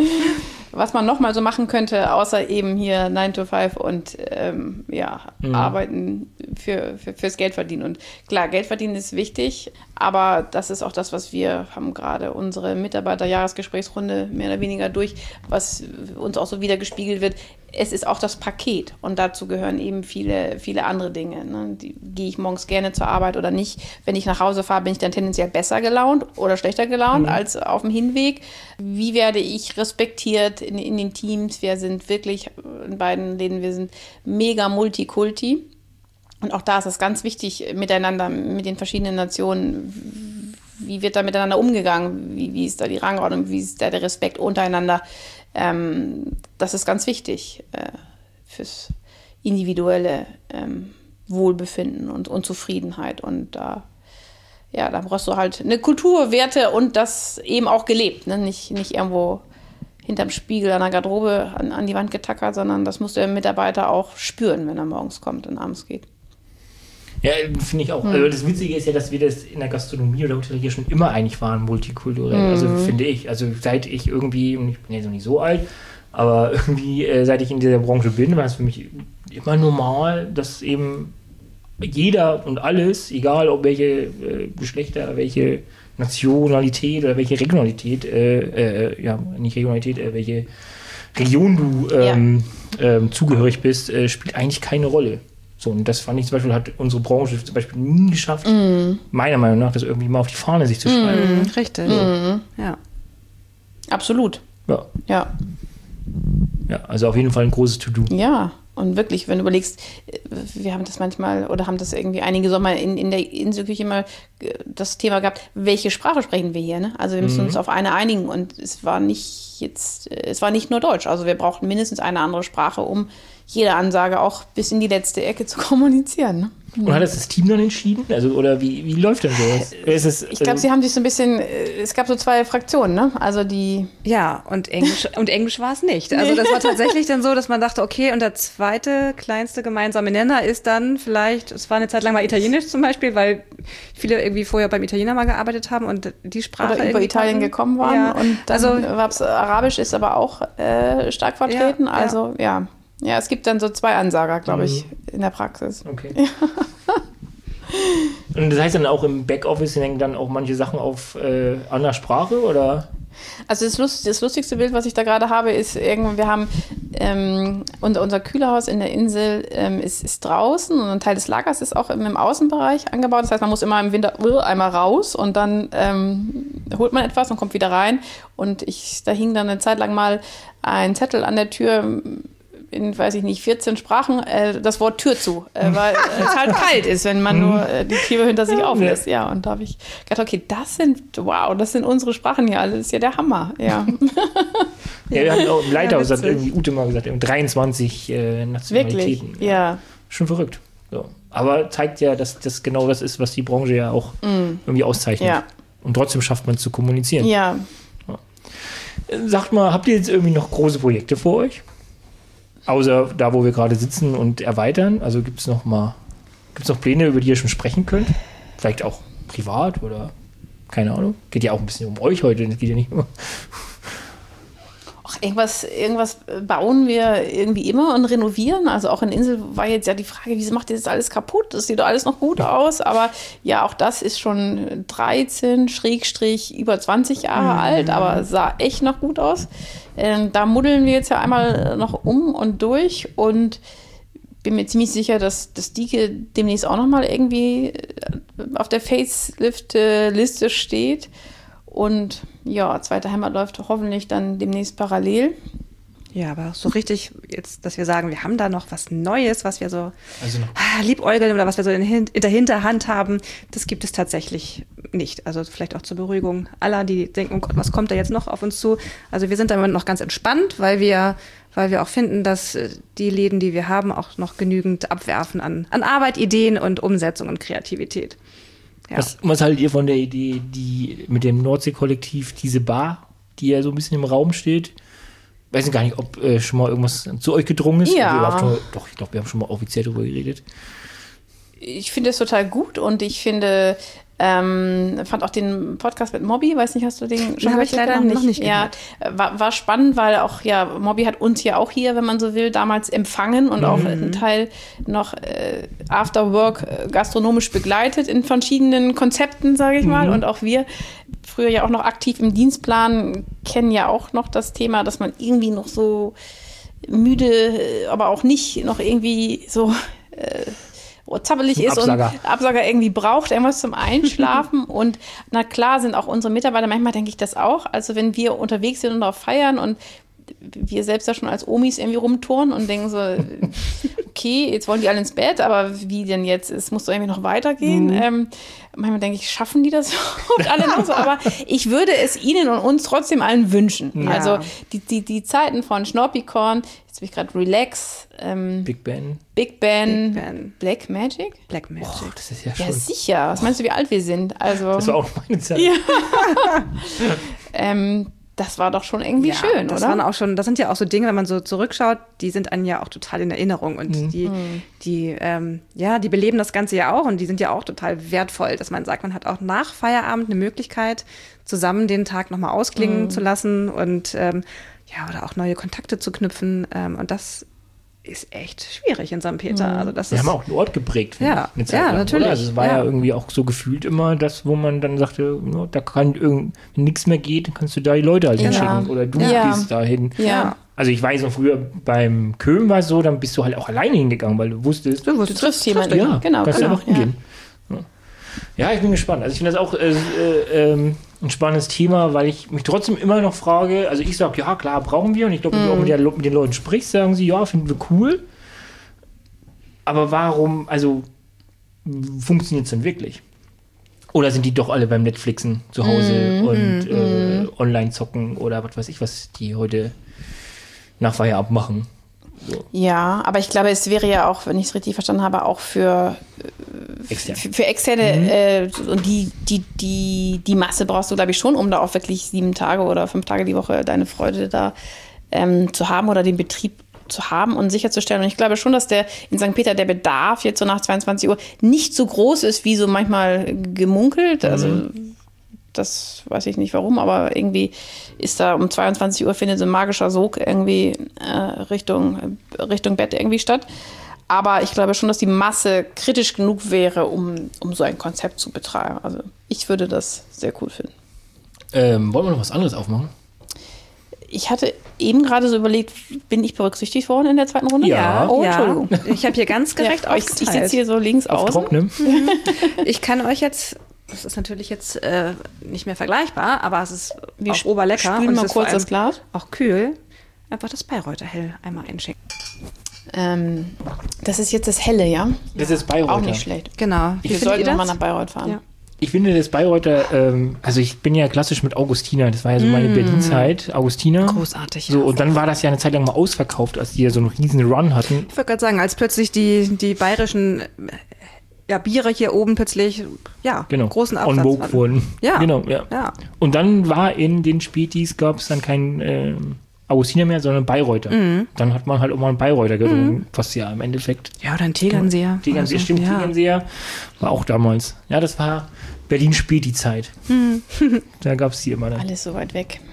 Was man noch mal so machen könnte, außer eben hier nine to five und ähm, ja, mhm. arbeiten für, für, fürs Geld verdienen. Und klar, Geld verdienen ist wichtig, aber das ist auch das, was wir haben gerade unsere Mitarbeiter-Jahresgesprächsrunde mehr oder weniger durch, was uns auch so wieder gespiegelt wird. Es ist auch das Paket und dazu gehören eben viele, viele andere Dinge. Ne? Die, gehe ich morgens gerne zur Arbeit oder nicht? Wenn ich nach Hause fahre, bin ich dann tendenziell besser gelaunt oder schlechter gelaunt mhm. als auf dem Hinweg? Wie werde ich respektiert in, in den Teams? Wir sind wirklich in beiden Läden, wir sind mega Multikulti. Und auch da ist es ganz wichtig, miteinander, mit den verschiedenen Nationen, wie wird da miteinander umgegangen? Wie, wie ist da die Rangordnung? Wie ist da der Respekt untereinander? Ähm, das ist ganz wichtig äh, fürs individuelle ähm, Wohlbefinden und, und Zufriedenheit. Und da, ja, da brauchst du halt eine Kultur, Werte und das eben auch gelebt. Ne? Nicht, nicht irgendwo hinterm Spiegel an der Garderobe an, an die Wand getackert, sondern das muss der Mitarbeiter auch spüren, wenn er morgens kommt und abends geht. Ja, finde ich auch. Mhm. Also das Witzige ist ja, dass wir das in der Gastronomie oder Hotellerie schon immer eigentlich waren, multikulturell. Mhm. Also finde ich. Also seit ich irgendwie, und ich bin jetzt noch nicht so alt, aber irgendwie äh, seit ich in dieser Branche bin, war es für mich immer normal, dass eben jeder und alles, egal ob welche äh, Geschlechter, welche Nationalität oder welche Regionalität, äh, äh, ja, nicht Regionalität, äh, welche Region du ähm, ja. ähm, zugehörig bist, äh, spielt eigentlich keine Rolle. So, und das fand ich zum Beispiel, hat unsere Branche zum Beispiel nie geschafft, mm. meiner Meinung nach, das irgendwie mal auf die Fahne sich zu schreiben. Mm, richtig. Mm. Ja. Absolut. Ja. Ja. Ja, also auf jeden Fall ein großes To-Do. Ja, Und wirklich, wenn du überlegst, wir haben das manchmal oder haben das irgendwie einige Sommer in, in der Inselküche immer das Thema gehabt, welche Sprache sprechen wir hier? Ne? Also wir müssen mhm. uns auf eine einigen und es war nicht jetzt, es war nicht nur Deutsch. Also wir brauchten mindestens eine andere Sprache, um jede Ansage auch bis in die letzte Ecke zu kommunizieren. Ne? Und hat das das Team dann entschieden? Also, oder wie, wie läuft denn sowas? Ist es, ich glaube, also sie haben sich so ein bisschen, es gab so zwei Fraktionen, ne? Also die. Ja, und Englisch, und Englisch war es nicht. Also das war tatsächlich dann so, dass man dachte, okay, und der zweite kleinste gemeinsame Nenner ist dann vielleicht, es war eine Zeit lang mal Italienisch zum Beispiel, weil viele irgendwie vorher beim Italiener mal gearbeitet haben und die Sprache oder über Italien konnten. gekommen waren. Ja. Und dann Also gab's, Arabisch ist aber auch äh, stark vertreten. Ja, also ja. ja, es gibt dann so zwei Ansager, glaube ich, in der Praxis. Okay. Und das heißt dann auch im Backoffice hängen dann auch manche Sachen auf äh, anderer Sprache, oder? Also das, Lust, das lustigste Bild, was ich da gerade habe, ist irgendwo, wir haben ähm, unser, unser Kühlhaus in der Insel ähm, ist, ist draußen und ein Teil des Lagers ist auch im, im Außenbereich angebaut. Das heißt, man muss immer im Winter uh, einmal raus und dann ähm, holt man etwas und kommt wieder rein. Und ich, da hing dann eine Zeit lang mal ein Zettel an der Tür in, weiß ich nicht, vierzehn Sprachen, äh, das Wort Tür zu, äh, weil es halt kalt ist, wenn man nur äh, die Tür hinter sich auflässt. Ja, und da habe ich gedacht, okay, das sind, wow, das sind unsere Sprachen hier alle, das ist ja der Hammer. Ja, ja, wir hatten auch im Leithaus, ja, hat irgendwie Ute mal gesagt, dreiundzwanzig äh, Nationalitäten. Wirklich, ja. Schon verrückt. So. Aber zeigt ja, dass das genau das ist, was die Branche ja auch mm. irgendwie auszeichnet. Ja. Und trotzdem schafft man es zu kommunizieren. Ja. Ja. Sagt mal, habt ihr jetzt irgendwie noch große Projekte vor euch? Außer da, wo wir gerade sitzen und erweitern. Also gibt es noch mal, gibt's noch Pläne, über die ihr schon sprechen könnt? Vielleicht auch privat oder keine Ahnung. Geht ja auch ein bisschen um euch heute, das geht ja nicht immer. Ach, irgendwas, irgendwas bauen wir irgendwie immer und renovieren. Also auch in Insel war jetzt ja die Frage, wieso macht ihr das alles kaputt? Das sieht doch alles noch gut aus. Aber ja, auch das ist schon dreizehn, Schrägstrich, über zwanzig Jahre mhm. alt, aber sah echt noch gut aus. Ähm, da muddeln wir jetzt ja einmal noch um und durch und bin mir ziemlich sicher, dass das Dike demnächst auch noch mal irgendwie auf der Facelift-Liste steht. Und ja, zweite Heimat läuft hoffentlich dann demnächst parallel. Ja, aber so richtig jetzt, dass wir sagen, wir haben da noch was Neues, was wir so also noch. ah, liebäugeln oder was wir so in, in der Hinterhand haben, das gibt es tatsächlich nicht. Also vielleicht auch zur Beruhigung aller, die denken, oh Gott, was kommt da jetzt noch auf uns zu? Also wir sind da noch ganz entspannt, weil wir, weil wir auch finden, dass die Läden, die wir haben, auch noch genügend abwerfen an, an Arbeit, Ideen und Umsetzung und Kreativität. Ja. Was, was haltet ihr von der Idee, die mit dem Nordsee-Kollektiv, diese Bar, die ja so ein bisschen im Raum steht? Ich weiß gar nicht, ob äh, schon mal irgendwas zu euch gedrungen ist. Ja. Also schon, doch, ich glaube, wir haben schon mal offiziell darüber geredet. Ich finde es total gut und ich finde, ähm, fand auch den Podcast mit Mobby, weiß nicht, hast du den schon habe ich leider noch nicht, noch nicht gehört. Ja, war, war spannend, weil auch, ja, Mobby hat uns ja auch hier, wenn man so will, damals empfangen und mhm. auch einen Teil noch äh, After Work äh, gastronomisch begleitet in verschiedenen Konzepten, sage ich mal. Mhm. Und auch wir, früher ja auch noch aktiv im Dienstplan, kennen ja auch noch das Thema, dass man irgendwie noch so müde, aber auch nicht noch irgendwie so äh, zappelig ist Absager. und Absager irgendwie braucht, irgendwas zum Einschlafen. Und na klar sind auch unsere Mitarbeiter, manchmal denke ich das auch, also wenn wir unterwegs sind und auch feiern und wir selbst da schon als Omis irgendwie rumturnen und denken so, okay, jetzt wollen die alle ins Bett, aber wie denn jetzt? Es muss doch irgendwie noch weitergehen. Mhm. Ähm, manchmal denke ich, schaffen die das überhaupt alle noch so? Aber ich würde es ihnen und uns trotzdem allen wünschen. Ja. Also die, die, die Zeiten von Schnorpikorn, jetzt bin ich gerade Relax, ähm, Big Ben. Big Ben, Big Ben. Black Magic? Black Magic. Oh, das ist ja Ja, schon. sicher. Was meinst du, wie alt wir sind? Also, Das war auch meine Zeit. Ja. ähm, das war doch schon irgendwie ja, schön, das oder? Waren auch schon, das sind ja auch so Dinge, wenn man so zurückschaut, die sind einem ja auch total in Erinnerung und Mhm. die, die, ähm, ja, die beleben das Ganze ja auch und die sind ja auch total wertvoll, dass man sagt, man hat auch nach Feierabend eine Möglichkeit, zusammen den Tag nochmal ausklingen Mhm. zu lassen und ähm, ja, oder auch neue Kontakte zu knüpfen ähm, und das ist echt schwierig in Sankt Peter. Mhm. Also das Wir ist, haben auch einen Ort geprägt, finde Ja, ich, eine Zeit ja, lang, natürlich. Oder? Also es war ja. Ja. irgendwie auch so gefühlt immer das, wo man dann sagte, no, da kann irgend, wenn nichts mehr geht, dann kannst du da die Leute halt Ja. hinschicken oder du Ja. gehst da hin. Ja. Also ich weiß noch früher beim Köhm war es so, dann bist du halt auch alleine hingegangen, weil du wusstest, du, Du wusstest, triffst jemanden. ja, genau. kannst genau. einfach hingehen. Ja. Ja, ich bin gespannt. Also ich finde das auch äh, äh, ähm, ein spannendes Thema, weil ich mich trotzdem immer noch frage, also ich sage, ja klar, brauchen wir und ich glaube, wenn du auch mit, der, mit den Leuten sprichst, sagen sie, ja, finden wir cool. aber warum, also funktioniert es denn wirklich? Oder sind die doch alle beim Netflixen zu Hause mm, und mm, äh, online zocken oder was weiß ich, was die heute nach Feierabend machen? So. Ja, aber ich glaube, es wäre ja auch, wenn ich es richtig verstanden habe, auch für, Extern. für, für Externe mhm. äh, und die, die, die, die Masse brauchst du, glaube ich, schon, um da auch wirklich sieben Tage oder fünf Tage die Woche deine Freude da ähm, zu haben oder den Betrieb zu haben und sicherzustellen. Und ich glaube schon, dass der in Sankt Peter der Bedarf jetzt so nach zweiundzwanzig Uhr nicht so groß ist, wie so manchmal gemunkelt. Also mhm. das weiß ich nicht warum, aber irgendwie ist da um zweiundzwanzig Uhr findet so ein magischer Sog irgendwie äh, Richtung, Richtung Bett irgendwie statt. Aber ich glaube schon, dass die Masse kritisch genug wäre, um, um so ein Konzept zu betreiben. Also ich würde das sehr cool finden. Ähm, wollen wir noch was anderes aufmachen? Ich hatte eben gerade so überlegt, bin ich berücksichtigt worden in der zweiten Runde? Ja. Oh, ja. Entschuldigung. Ich habe hier ganz gerecht ja, aufgeteilt. Ich, ich sitze hier so links auf außen. Trocknem. Ich kann euch jetzt, das ist natürlich jetzt äh, nicht mehr vergleichbar, aber es ist Wir auch oberlecker. Spülen und mal es ist kurz vor allem das Glas. Auch kühl. Einfach das Bayreuther Hell einmal einschenken. Ähm, das ist jetzt das Helle, ja? Das ist Bayreuther. Auch nicht schlecht. Genau. Wir sollten nochmal nach Bayreuth fahren. Ja. Ich finde das Bayreuther, ähm, also ich bin ja klassisch mit Augustiner, das war ja so meine mm. Berlin-Zeit, Augustiner. Großartig. So, Ja. und dann war das ja eine Zeit lang mal ausverkauft, als die ja so einen riesen Run hatten. Ich wollte gerade sagen, als plötzlich die, die bayerischen äh, ja, Biere hier oben plötzlich ja, Genau. großen On Absatz vogue hatten. wurden. Ja. Genau, ja. Ja. Und dann war in den Spätis, gab es dann kein äh, Augustiner mehr, sondern Bayreuther. Mhm. Dann hat man halt auch mal einen Bayreuther getrunken, mhm. was ja im Endeffekt. Ja, oder ein Tegernseher. Tegernseher, Also, stimmt, ja. Tegernseher war auch damals. Ja, das war Berlin-Späti-Zeit. Mhm. Da gab es die immer dann. Alles so weit weg.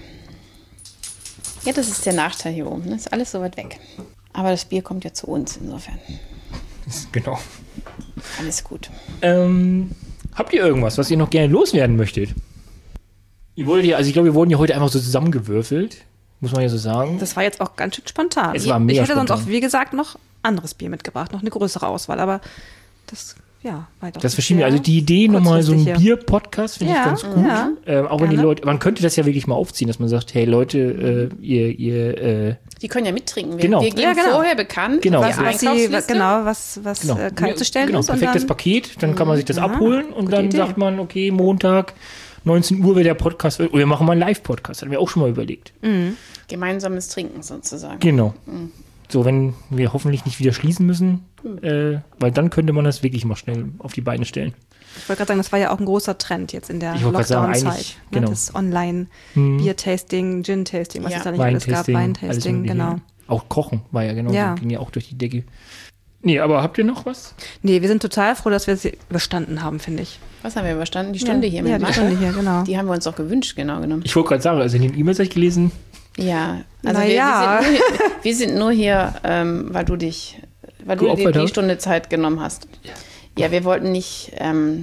Ja, das ist der Nachteil hier oben. Ne? Ist alles so weit weg. Aber das Bier kommt ja zu uns, insofern. Genau. Alles gut. Ähm, habt ihr irgendwas, was ihr noch gerne loswerden möchtet? Ihr wolltet ja, also ich glaube, wir wurden ja heute einfach so zusammengewürfelt, muss man ja so sagen. Das war jetzt auch ganz schön spontan. Es war mega ich hätte spontan. sonst auch, wie gesagt, noch anderes Bier mitgebracht, noch eine größere Auswahl, aber das, ja, war doch Das verschieben wir. sehr Also die Idee, nochmal so einen kurzfristig hier. Bier-Podcast finde Ja, ich ganz gut. ja. Ähm, auch wenn die Gerne. Leute, man könnte das ja wirklich mal aufziehen, dass man sagt, hey Leute, äh, ihr, ihr, äh, Die können ja mittrinken. Wir, Genau. wir geben Ja, genau. vorher bekannt, Genau. was Ja. was, sie, Einkaufsliste. genau, was, was genau, äh, kalt zu stellen genau, ist. und perfektes dann, Paket, dann kann man sich das Ja, abholen und gute dann Idee. sagt man, okay, Montag, neunzehn Uhr wird der Podcast, oder wir machen mal einen Live-Podcast, hatten wir auch schon mal überlegt. Gemeinsames Trinken sozusagen. Genau. So, wenn wir hoffentlich nicht wieder schließen müssen, äh, weil dann könnte man das wirklich mal schnell auf die Beine stellen. Ich wollte gerade sagen, das war ja auch ein großer Trend jetzt in der Ich wollte gerade sagen, Lockdown-Zeit. eigentlich, Ne, genau. Das Online-Bier-Tasting, Gin-Tasting, was Ja. ist da nicht alles gab, Weintasting, alles Weintasting, Mögliche. genau. Auch Kochen war ja genau, Ja. ging ja auch durch die Decke. Nee, aber habt ihr noch was? Nee, wir sind total froh, dass wir sie überstanden haben, finde ich. Was haben wir überstanden? Die Stunde ja, hier ja, mit die Marco. Stunde hier, genau. Die haben wir uns auch gewünscht, genau genommen. Ich wollte gerade sagen, also in den E-Mails habe ich gelesen, Ja, also Na wir, ja. wir sind nur hier, wir sind nur hier ähm, weil du dich, weil du, dir Geopfert die hast? Stunde Zeit genommen hast. Ja, wir wollten nicht, ähm,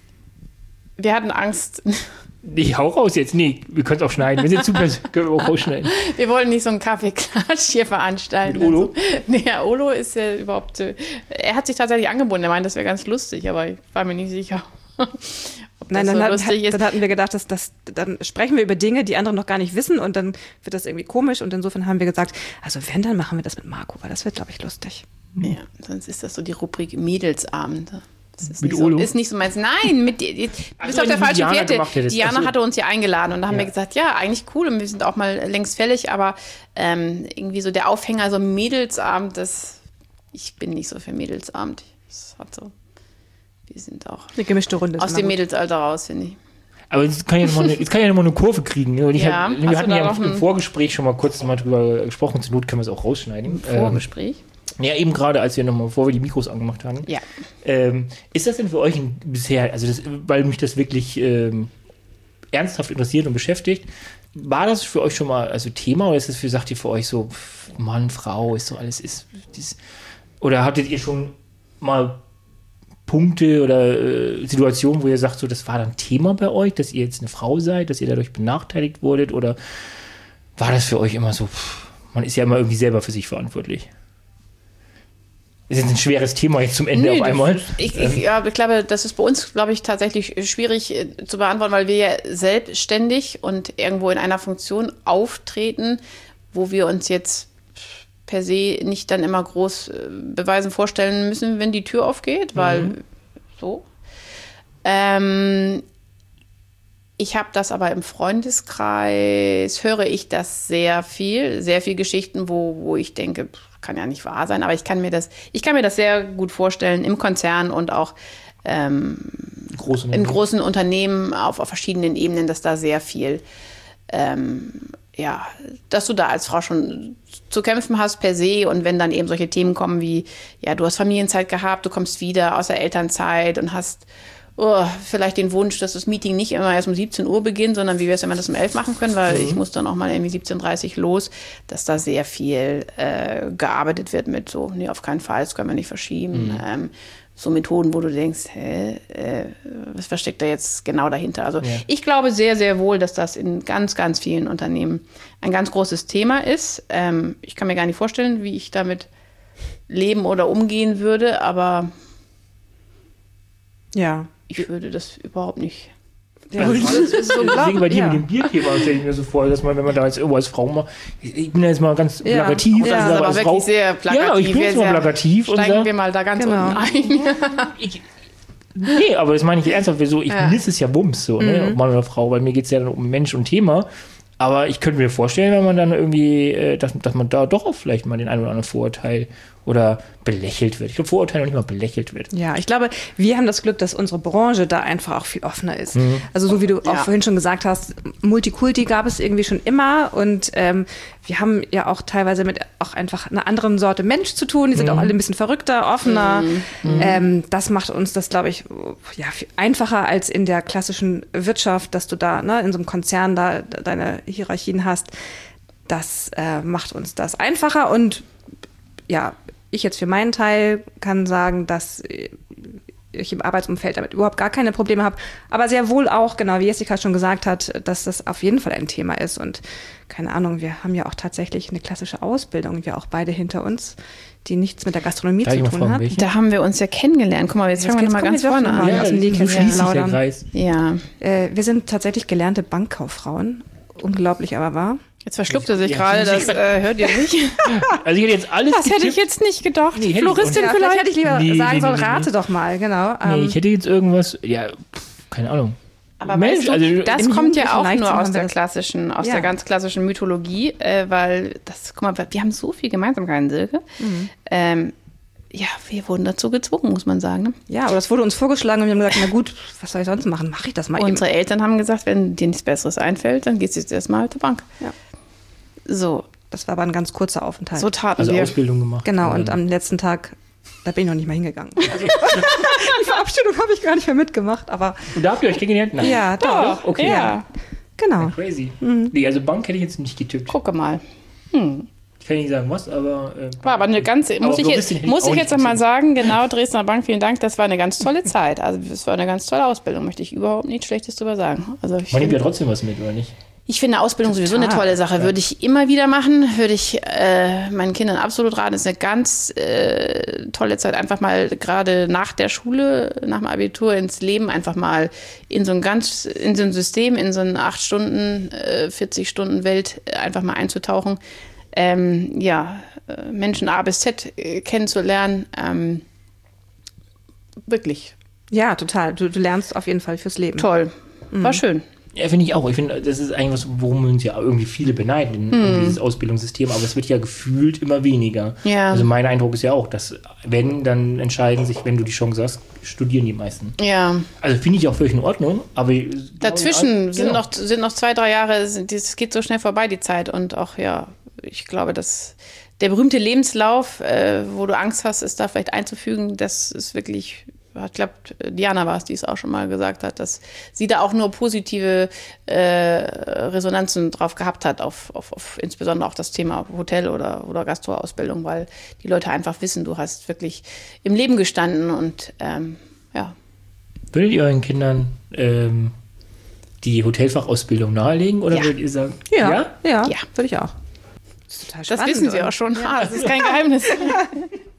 wir hatten Angst, nee, hau raus jetzt. Nee, wir können es auch schneiden. Wir sind super, können wir auch rausschneiden. wir wollten nicht so einen Kaffeeklatsch hier veranstalten. Mit Olo? Also, nee, ja, Olo ist ja überhaupt, äh, er hat sich tatsächlich angeboten, er meinte, das wäre ganz lustig, aber ich war mir nicht sicher, ob Nein, das dann, so hat, lustig ist. dann hatten wir gedacht, dass, dass, dann sprechen wir über Dinge, die andere noch gar nicht wissen und dann wird das irgendwie komisch und insofern haben wir gesagt, also wenn, dann machen wir das mit Marco, weil das wird, glaube ich, lustig. Ja, sonst ist das so die Rubrik Mädelsabende. Das ist Mit nicht so, Olo? ist nicht so meins. Nein, mit dir. Du Ach bist so, auf der wenn falschen Diana Fährte. gemacht hättest. Diana Ach so. hatte uns ja eingeladen und da haben Ja. wir gesagt, ja, eigentlich cool und wir sind auch mal längst fällig, aber ähm, irgendwie so der Aufhänger, so Mädelsabend, das, ich bin nicht so für Mädelsabend. Das hat so, wir sind auch Eine gemischte Runde. ist aus immer dem gut. Mädelsalter raus, finde ich. Aber jetzt kann ich ja noch mal eine, jetzt kann ich ja noch mal eine Kurve kriegen. Und ich Ja, hab, hast wir du hatten da ja noch im ein- Vorgespräch schon mal kurz mal drüber gesprochen. Zur Not können wir es auch rausschneiden. Vorgespräch. Ähm, ja, eben gerade, als wir noch mal, bevor wir die Mikros angemacht haben. Ja. Ähm, ist das denn für euch ein, bisher, also das, weil mich das wirklich ähm, ernsthaft interessiert und beschäftigt, war das für euch schon mal also Thema oder ist das für, sagt ihr für euch so, pff, Mann, Frau, ist so alles, ist, ist oder hattet ihr schon mal Punkte oder äh, Situationen, wo ihr sagt, so, das war dann Thema bei euch, dass ihr jetzt eine Frau seid, dass ihr dadurch benachteiligt wurdet oder war das für euch immer so, pff, man ist ja immer irgendwie selber für sich verantwortlich? Das ist jetzt ein schweres Thema jetzt zum Ende Nö, auf einmal. das- Ich, ich, ja, ich glaube, das ist bei uns, glaube ich, tatsächlich schwierig äh, zu beantworten, weil wir ja selbstständig und irgendwo in einer Funktion auftreten, wo wir uns jetzt per se nicht dann immer groß äh, beweisen, vorstellen müssen, wenn die Tür aufgeht, weil mhm. so. Ähm, ich habe das aber im Freundeskreis, höre ich das sehr viel, sehr viel Geschichten, wo, wo ich denke, kann ja nicht wahr sein, aber ich kann mir das, ich kann mir das sehr gut vorstellen im Konzern und auch ähm, Großen in großen Unternehmen auf, auf verschiedenen Ebenen, dass da sehr viel, ähm, ja, dass du da als Frau schon zu kämpfen hast per se und wenn dann eben solche Themen kommen wie, ja, du hast Familienzeit gehabt, du kommst wieder aus der Elternzeit und hast oh, vielleicht den Wunsch, dass das Meeting nicht immer erst um siebzehn Uhr beginnt, sondern wie wir es, wenn wir das um elf machen können, weil mhm. ich muss dann auch mal irgendwie siebzehn Uhr dreißig los, dass da sehr viel äh, gearbeitet wird mit so, nee, auf keinen Fall, das können wir nicht verschieben. Mhm. Ähm, so Methoden, wo du denkst, hä, äh, was versteckt da jetzt genau dahinter? Also ja. ich glaube sehr, sehr wohl, dass das in ganz, ganz vielen Unternehmen ein ganz großes Thema ist. Ähm, ich kann mir gar nicht vorstellen, wie ich damit leben oder umgehen würde, aber ja. ich würde das überhaupt nicht. Ja, also, das ist so deswegen bei dir ja. mit dem Bierkäfer stelle ich mir so vor, dass man, wenn man da jetzt irgendwo als Frau mal, ich bin ja jetzt mal ganz ja. plakativ. Ja, also aber als wirklich Frau, sehr plakativ. Ja, ich bin jetzt mal plakativ. Steigen wir mal da ganz genau. unten ein. ich, nee, aber das meine ich ernsthaft, so, ich ja. ist es ja Bums, so, mhm. ne, ob Mann oder Frau, weil mir geht es ja dann um Mensch und Thema. Aber ich könnte mir vorstellen, wenn man dann irgendwie, äh, dass, dass man da doch auch vielleicht mal den einen oder anderen Vorurteil oder belächelt wird. Ich glaube, Vorurteil noch nicht mal belächelt wird. Ja, ich glaube, wir haben das Glück, dass unsere Branche da einfach auch viel offener ist. Mhm. Also so wie du ja. auch vorhin schon gesagt hast, Multikulti gab es irgendwie schon immer und ähm, wir haben ja auch teilweise mit auch einfach einer anderen Sorte Mensch zu tun. Die sind mhm. auch alle ein bisschen verrückter, offener. Mhm. Ähm, das macht uns das, glaube ich, ja, viel einfacher als in der klassischen Wirtschaft, dass du da ne, in so einem Konzern da deine Hierarchien hast. Das äh, macht uns das einfacher und ja, ich jetzt für meinen Teil kann sagen, dass ich im Arbeitsumfeld damit überhaupt gar keine Probleme habe, aber sehr wohl auch, genau wie Jessica schon gesagt hat, dass das auf jeden Fall ein Thema ist und keine Ahnung, wir haben ja auch tatsächlich eine klassische Ausbildung, wir auch beide hinter uns, die nichts mit der Gastronomie Darf zu tun fragen, hat. welche? Da haben wir uns ja kennengelernt. Guck mal, jetzt, jetzt fangen wir nochmal ganz vorne an. Ja, aus dem Nähkästchen plaudern. Ja. Äh, wir sind tatsächlich gelernte Bankkauffrauen, unglaublich aber wahr. Jetzt verschluckt er sich ja, gerade, das äh, hört ihr nicht. Also ich hätte jetzt alles Das hätte getippt. ich jetzt nicht gedacht. Nee, Floristin ja, vielleicht? vielleicht hätte ich lieber Nee, sagen nee, sollen, nee, nee, rate nee. doch mal, genau. Nee, Ähm, ich hätte jetzt irgendwas, ja, pff, keine Ahnung. Aber Mensch, weißt du, also das im kommt ja jugendlichen auch Leichtsinn nur haben aus wir der das. klassischen, aus Ja. der ganz klassischen Mythologie, äh, weil das, guck mal, wir haben so viel Gemeinsamkeiten, Silke. Mhm. Ähm, ja, wir wurden dazu gezwungen, muss man sagen. Ne? ja, aber das wurde uns vorgeschlagen und wir haben gesagt, na gut, was soll ich sonst machen? Mache ich das mal Unsere Eltern haben gesagt, wenn dir nichts Besseres einfällt, dann gehst du jetzt erstmal zur Bank. Ja. So, Das war aber ein ganz kurzer Aufenthalt. so taten Also wir. Ausbildung gemacht. Genau, Und und dann- am letzten Tag, da bin ich noch nicht mal hingegangen. Also, die Verabschiedung habe ich gar nicht mehr mitgemacht, aber Und da habt ihr euch kennengelernt? Nein. ja, doch. Okay. Ja, Genau. Crazy. Nee, also Bank hätte ich jetzt nicht getippt. gucke mal. Hm. Ich kann nicht sagen, was, aber... Äh, War aber eine ganz, aber muss ich jetzt, Floristin hätte muss auch ich nicht jetzt noch mal getippt. sagen, genau, Dresdner Bank, vielen Dank, das war eine ganz tolle Zeit. Also es war eine ganz tolle Ausbildung, möchte ich überhaupt nichts Schlechtes drüber sagen. Also ich Man nimmt ja finde, trotzdem was mit, oder nicht? ich finde Ausbildung sowieso eine Total. tolle Sache, würde ich immer wieder machen, würde ich äh, meinen Kindern absolut raten. Das ist eine ganz äh, tolle Zeit, einfach mal gerade nach der Schule, nach dem Abitur ins Leben, einfach mal in so ein ganz, in so ein System, in so eine acht Stunden, äh, vierzig Stunden Welt äh, einfach mal einzutauchen. Ähm, ja, äh, Menschen A bis Z äh, kennenzulernen. Ähm, wirklich Ja, total. Du, du lernst auf jeden Fall fürs Leben. toll. War schön. Ja, finde ich auch. Ich finde, das ist eigentlich was, worum wir uns ja irgendwie viele beneiden, um dieses Ausbildungssystem. Aber es wird ja gefühlt immer weniger. Ja. Also mein Eindruck ist ja auch, dass wenn, dann entscheiden sich, wenn du die Chance hast, studieren die meisten. Ja. Also finde ich auch völlig in Ordnung. Aber Dazwischen genau. sind, noch, sind noch zwei, drei Jahre, es geht so schnell vorbei, die Zeit. Und auch, ja, ich glaube, dass der berühmte Lebenslauf, äh, wo du Angst hast, es da vielleicht einzufügen, das ist wirklich, ich glaube, Diana war es, die es auch schon mal gesagt hat, dass sie da auch nur positive äh, Resonanzen drauf gehabt hat, auf, auf, auf insbesondere auch das Thema Hotel- oder, oder Gastroausbildung, weil die Leute einfach wissen, du hast wirklich im Leben gestanden und ähm, ja. Würdet ihr euren Kindern ähm, die Hotelfachausbildung nahelegen? Oder Ja. würdet ihr sagen, Ja, ja? ja, Ja. würde ich auch. Das ist total Das spannend wissen sie und- auch schon. Ah, das ist kein Geheimnis.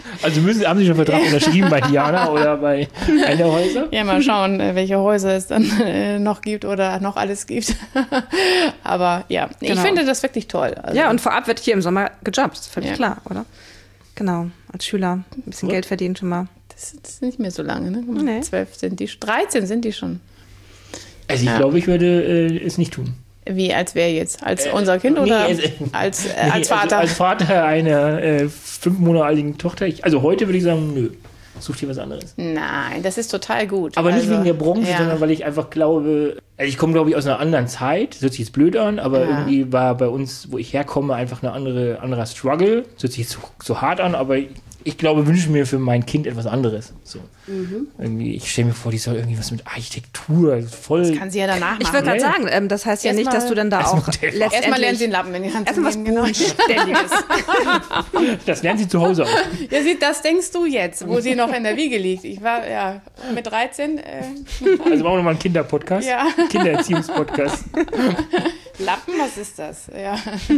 Also müssen, haben Sie schon einen Vertrag unterschrieben bei Diana oder bei einer Häuser? Ja, mal schauen, welche Häuser es dann äh, noch gibt oder noch alles gibt. Aber ja, Genau. ich finde das wirklich toll. Also, Ja, und vorab wird hier im Sommer gejobbt, ist völlig Ja. klar, oder? Genau, als Schüler ein bisschen Gut. Geld verdienen schon mal. das ist nicht mehr so lange, ne? Nee. Zwölf sind die, dreizehn sind die schon. Also ich Ja. glaube, ich würde äh, es nicht tun. Wie, als wer jetzt? Als unser Kind oder nee, als, äh, Nee, als Vater? Also als Vater einer äh, fünf Monate alten Tochter. Ich, also heute würde ich sagen, nö, such dir was anderes. Nein, das ist total gut. Aber nicht Also, wegen der Branche, ja. sondern weil ich einfach glaube, also ich komme, glaube ich, aus einer anderen Zeit. Das hört sich jetzt blöd an, aber Ja. irgendwie war bei uns, wo ich herkomme, einfach eine andere, anderer Struggle. Das hört sich jetzt so, so hart an, aber ich, ich glaube, wünsche mir für mein Kind etwas anderes. So. Mhm. Irgendwie, ich stelle mir vor, die soll irgendwie was mit Architektur, also voll. Das kann sie ja danach machen. Ich würde gerade Ja, ja. sagen, ähm, das heißt ja Erstmal- nicht, dass du dann da Erstmal auch Modell- letztendlich... Erstmal lernt sie den Lappen in die Hand zu Erstmal was nehmen. Genau. Bodenständiges. Das lernt sie zu Hause auch. Ja, sie, das denkst du jetzt, wo sie noch in der Wiege liegt. Ich war ja mit dreizehn. Äh, Also machen wir mal einen Kinderpodcast. Ja. Kindererziehungspodcast. Lappen, was ist das? Ja.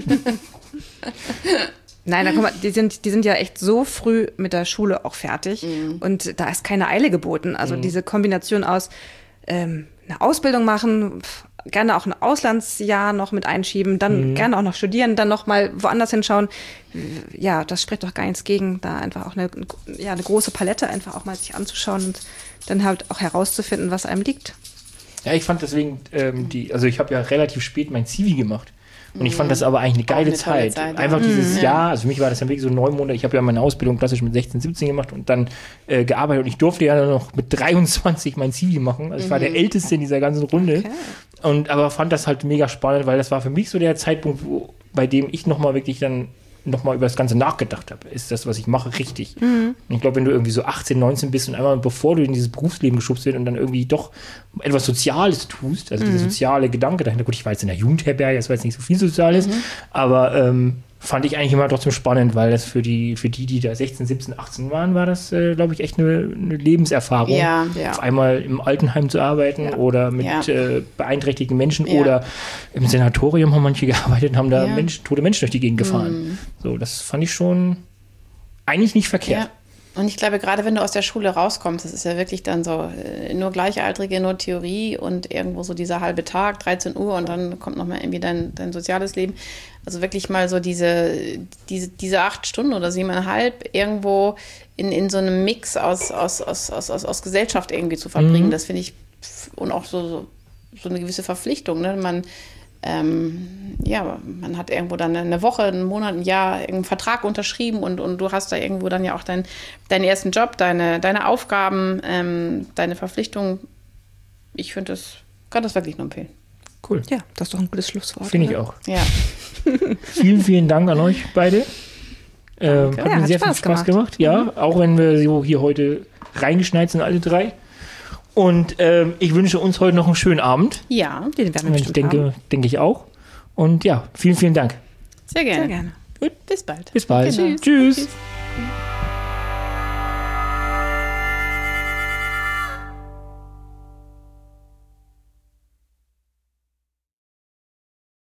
Nein, da guck mal, die sind, die sind ja echt so früh mit der Schule auch fertig und da ist keine Eile geboten. Also diese Kombination aus ähm, eine Ausbildung machen, pf, gerne auch ein Auslandsjahr noch mit einschieben, dann gerne auch noch studieren, dann noch mal woanders hinschauen. Ja, das spricht doch gar nichts gegen, da einfach auch eine, ja, eine große Palette einfach auch mal sich anzuschauen und dann halt auch herauszufinden, was einem liegt. Ja, ich fand deswegen ähm, die, also ich habe ja relativ spät mein C V gemacht. Und ich fand das aber eigentlich eine geile eine tolle Zeit. Zeit, ja. Einfach dieses Mhm. Jahr, also für mich war das dann wirklich so neun Monate. Ich habe ja meine Ausbildung klassisch mit sechzehn, siebzehn gemacht und dann äh, gearbeitet. Und ich durfte ja dann noch mit dreiundzwanzig mein C V machen. Also ich war der Älteste in dieser ganzen Runde. Okay. Und Und aber fand das halt mega spannend, weil das war für mich so der Zeitpunkt, wo, bei dem ich nochmal wirklich dann nochmal über das Ganze nachgedacht habe. Ist das, was ich mache, richtig? Und ich glaube, wenn du irgendwie so achtzehn, neunzehn bist und einmal bevor du in dieses Berufsleben geschubst wirst und dann irgendwie doch etwas Soziales tust, also dieser soziale Gedanke dahinter, gut, ich war jetzt in der Jugendherberge, das war jetzt nicht so viel Soziales, aber ähm, fand ich eigentlich immer trotzdem spannend, weil das für die, für die, die da sechzehn, siebzehn, achtzehn waren, war das, äh, glaube ich, echt eine, eine Lebenserfahrung. Ja, ja. Auf einmal im Altenheim zu arbeiten Ja. oder mit Ja. äh, beeinträchtigten Menschen Ja. oder im Sanatorium haben manche gearbeitet und haben da Ja. Menschen, tote Menschen durch die Gegend gefahren. So, das fand ich schon eigentlich nicht verkehrt. Ja. Und ich glaube, gerade wenn du aus der Schule rauskommst, das ist ja wirklich dann so, äh, nur Gleichaltrige, nur Theorie und irgendwo so dieser halbe Tag, dreizehn Uhr und dann kommt nochmal irgendwie dein, dein soziales Leben. Also wirklich mal so diese, diese, diese acht Stunden oder siebeneinhalb irgendwo in, in so einem Mix aus, aus, aus, aus, aus, aus Gesellschaft irgendwie zu verbringen, das finde ich, und auch so, so, so eine gewisse Verpflichtung, ne? Man, ähm, ja, man hat irgendwo dann eine Woche, einen Monat, ein Jahr irgendeinen Vertrag unterschrieben und, und du hast da irgendwo dann ja auch dein, deinen ersten Job, deine, deine Aufgaben, ähm, deine Verpflichtungen. Ich finde das, kann das wirklich nur empfehlen. Cool. Ja, das ist doch ein gutes Schlusswort. Finde ich oder? auch. Ja. Vielen, vielen Dank an euch beide. Ähm, hat Ja, mir hat sehr viel Spaß Spaß gemacht. gemacht. Ja, auch wenn wir so hier heute reingeschneit sind, alle drei. Und ähm, ich wünsche uns heute noch einen schönen Abend. Ja, Den werden wir Ich bestimmt denke, haben. denke ich auch. Und ja, vielen, vielen Dank. sehr gerne. Sehr gerne. Bis bald. Bis bald. Genau. Tschüss. Tschüss.